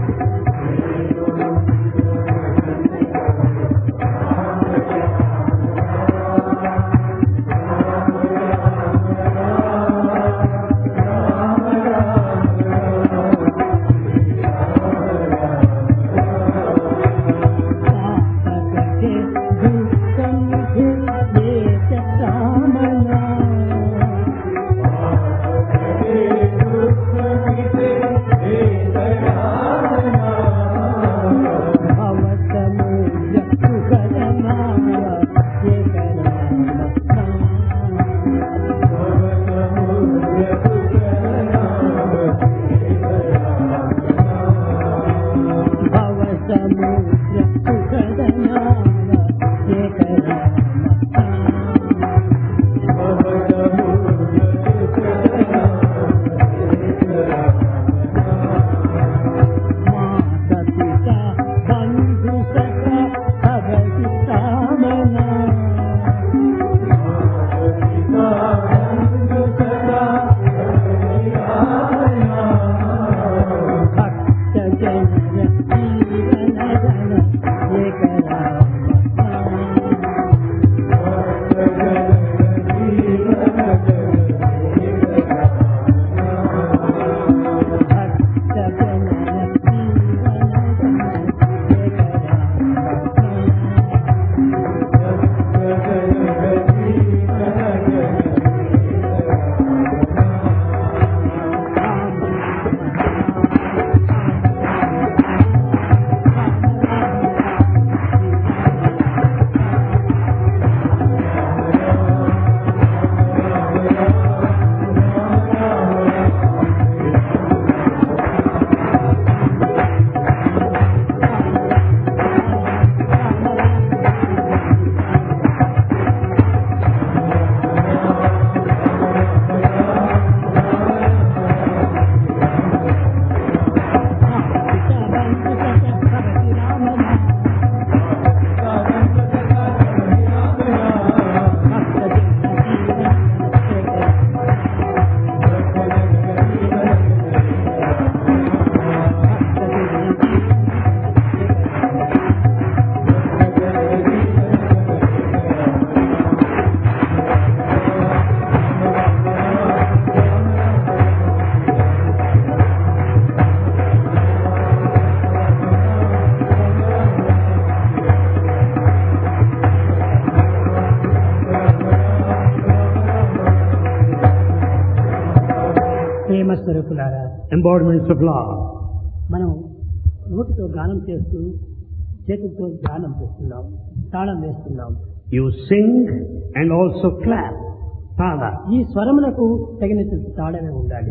స్వరూపులారా, embodiments of love. మనం నోటితో గానం చేస్తూ చేతులతో గానం చేస్తున్నాం, తాళం వేస్తున్నాం. You sing and also clap. Tala. ఈ స్వరములకు తగినటువంటి తాళమే ఉండాలి.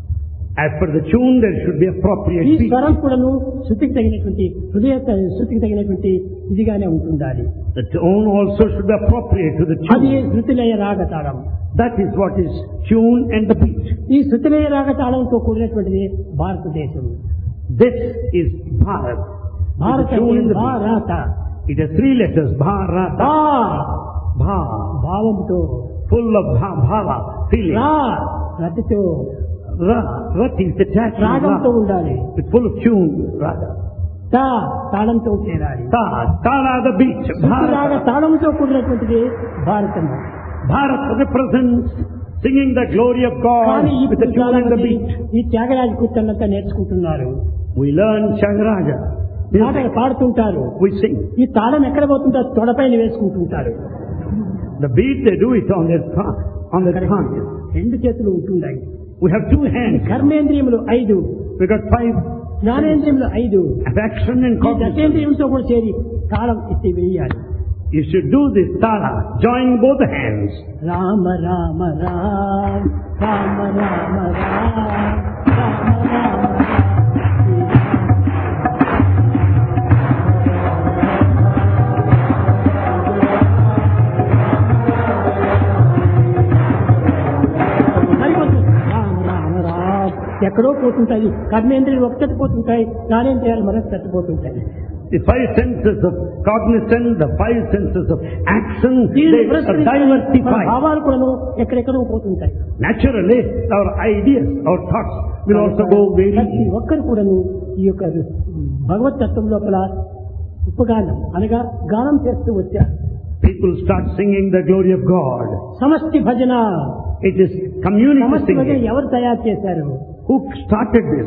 As per the tune, there should be appropriate ఈ beat. స్వరం కూడాను శృతికి తగినటువంటి హృదయ శృతికి తగినటువంటి ఇదిగానే ఉంటుండాలి. The tone also should be appropriate to the అది tune. శృతిలయ రాగ తాళం. That is what is tune and the beat. ఈ శృతిలయ రాగ తాళంతో కూడినటువంటిది భారతదేశం. This is Bharat. భారత With the tune and the beat. భారత It has three letters. Bharata. Bha. భావంతో, Full of bhava, feeling. రా రతితో, Rat is attached to రాగంతో love. ఉండాలి. With full of tune, raga. తా తాళంతో చేరాలి. Tala the beat. శృతి రాగ Bharat. తాళంతో కూడినటువంటిది Bharatamu. Bharat represents singing the glory of కానీ God with ఇప్పుడు the tune చాలా and the మంది beat. ఈ త్యాగరాజ కీర్తనంతా నేర్చుకుంటున్నారు, We learn Changaraja. పాటలు పాడుతుంటారు. We sing. ఈ తాళం ఎక్కడ పోతుందో తొడపైన వేసుకుంటుంటారు. The beat they do it on their tongue. రెండు చేతులు ఉంటున్నాయి. We have 2 hands. కర్మేంద్రియములు 5, We got 5 జ్ఞానేంద్రియములు 5, action and ఈ cognition. దశేంద్రియంతో కూడా చేరి తాళం ఇచ్చి వేయాలి. You should do this tala, join both hands. Rama Rama Rama Rama Rama Rama Rama Rama ఎక్కడో పోతుంటాయి. కర్మేంద్రియాలు ఒకటి పోతుంటాయి, జ్ఞానేంద్రియాలు మరొక పోతుంటాయి. The 5 senses of cognizance, the 5 senses of action, దీన్ని they are మన diversified. భావాలు కూడా ఎక్కడెక్కడో పోతుంటాయి. Naturally, our ideas, our thoughts will also go ప్రతి very. ఒక్కరు కూడాను ఈ యొక్క భగవత్ తత్వం లోపల ఉపగానం అనగా గానం చేస్తూ వచ్చారు. People start singing the glory of God. సమష్టి భజన. It is community సమష్టి భజన singing. ఎవరు తయారు చేశారు? Who started this?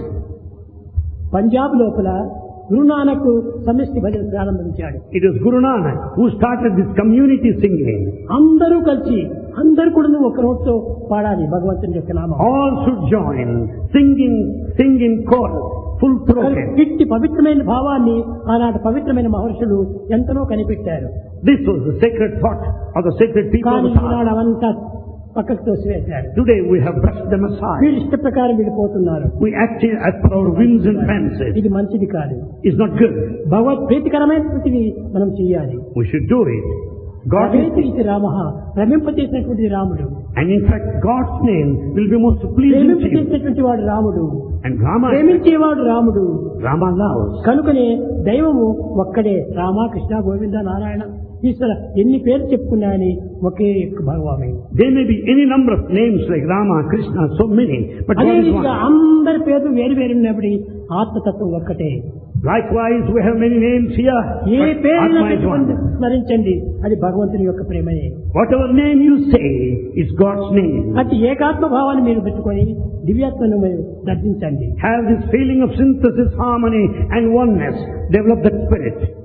పంజాబ్ లోపల గురునానక్ సమష్టి భజన ప్రారంభించాడు. It is Guru Nanak who started this community singing. అందరూ కలిసి అందరూ కూడా ఒక నోట్తో పాడాలి భగవంతుని యొక్క నామం. All should join, sing in chorus, full throated. ఇట్టి పవిత్రమైన భావాన్ని ఆనాటి పవిత్రమైన మహర్షులు ఎంతనో కనిపెట్టారు. This was the sacred thought of the sacred people of కానీ the past. ఈనాడు అవంతా పక్కకు తోసివేశారు. Today we have brushed them aside. వీళ్ళు ఇష్ట ప్రకారం వెళ్ళిపోతున్నారు. We act as per our whims and fancies. ఇది మంచిది కాదు. It's not good. భగవత్ ప్రీతికరమైనటువంటిది మనం చేయాలి. We should do it. God is, ఇది రామ రమింపచేసినటువంటి రాముడు. and in fact God's name will be most pleasing to you. ప్రేమింపచేసినటువంటి వాడు రాముడు. And Rama, ప్రేమించేవాడు రాముడు. Rama loves. కనుకనే దైవము ఒక్కడే. రామ కృష్ణ గోవింద నారాయణ ఈశ్వర ఎన్ని పేర్లు చెప్పుకున్నాయని ఒకే భగవానే. There may be any number of names like Rama, Krishna, so many, but అదే God is రీతిగా one. అందరి పేర్లు వేరు వేరు ఉన్నప్పుడు ఆత్మతత్వం ఒక్కటే. Likewise, we have many names here, A but పేరైనా Atma is one. పెట్టుకొని స్మరించండి, అది భగవంతుని యొక్క ప్రేమయే. Whatever name you say is God's name. అతి ఏకాత్మ భావాన్ని మీరు పెట్టుకొని దివ్యాత్మను మీరు దర్శించండి. Have this feeling of synthesis, harmony and oneness. Develop that spirit.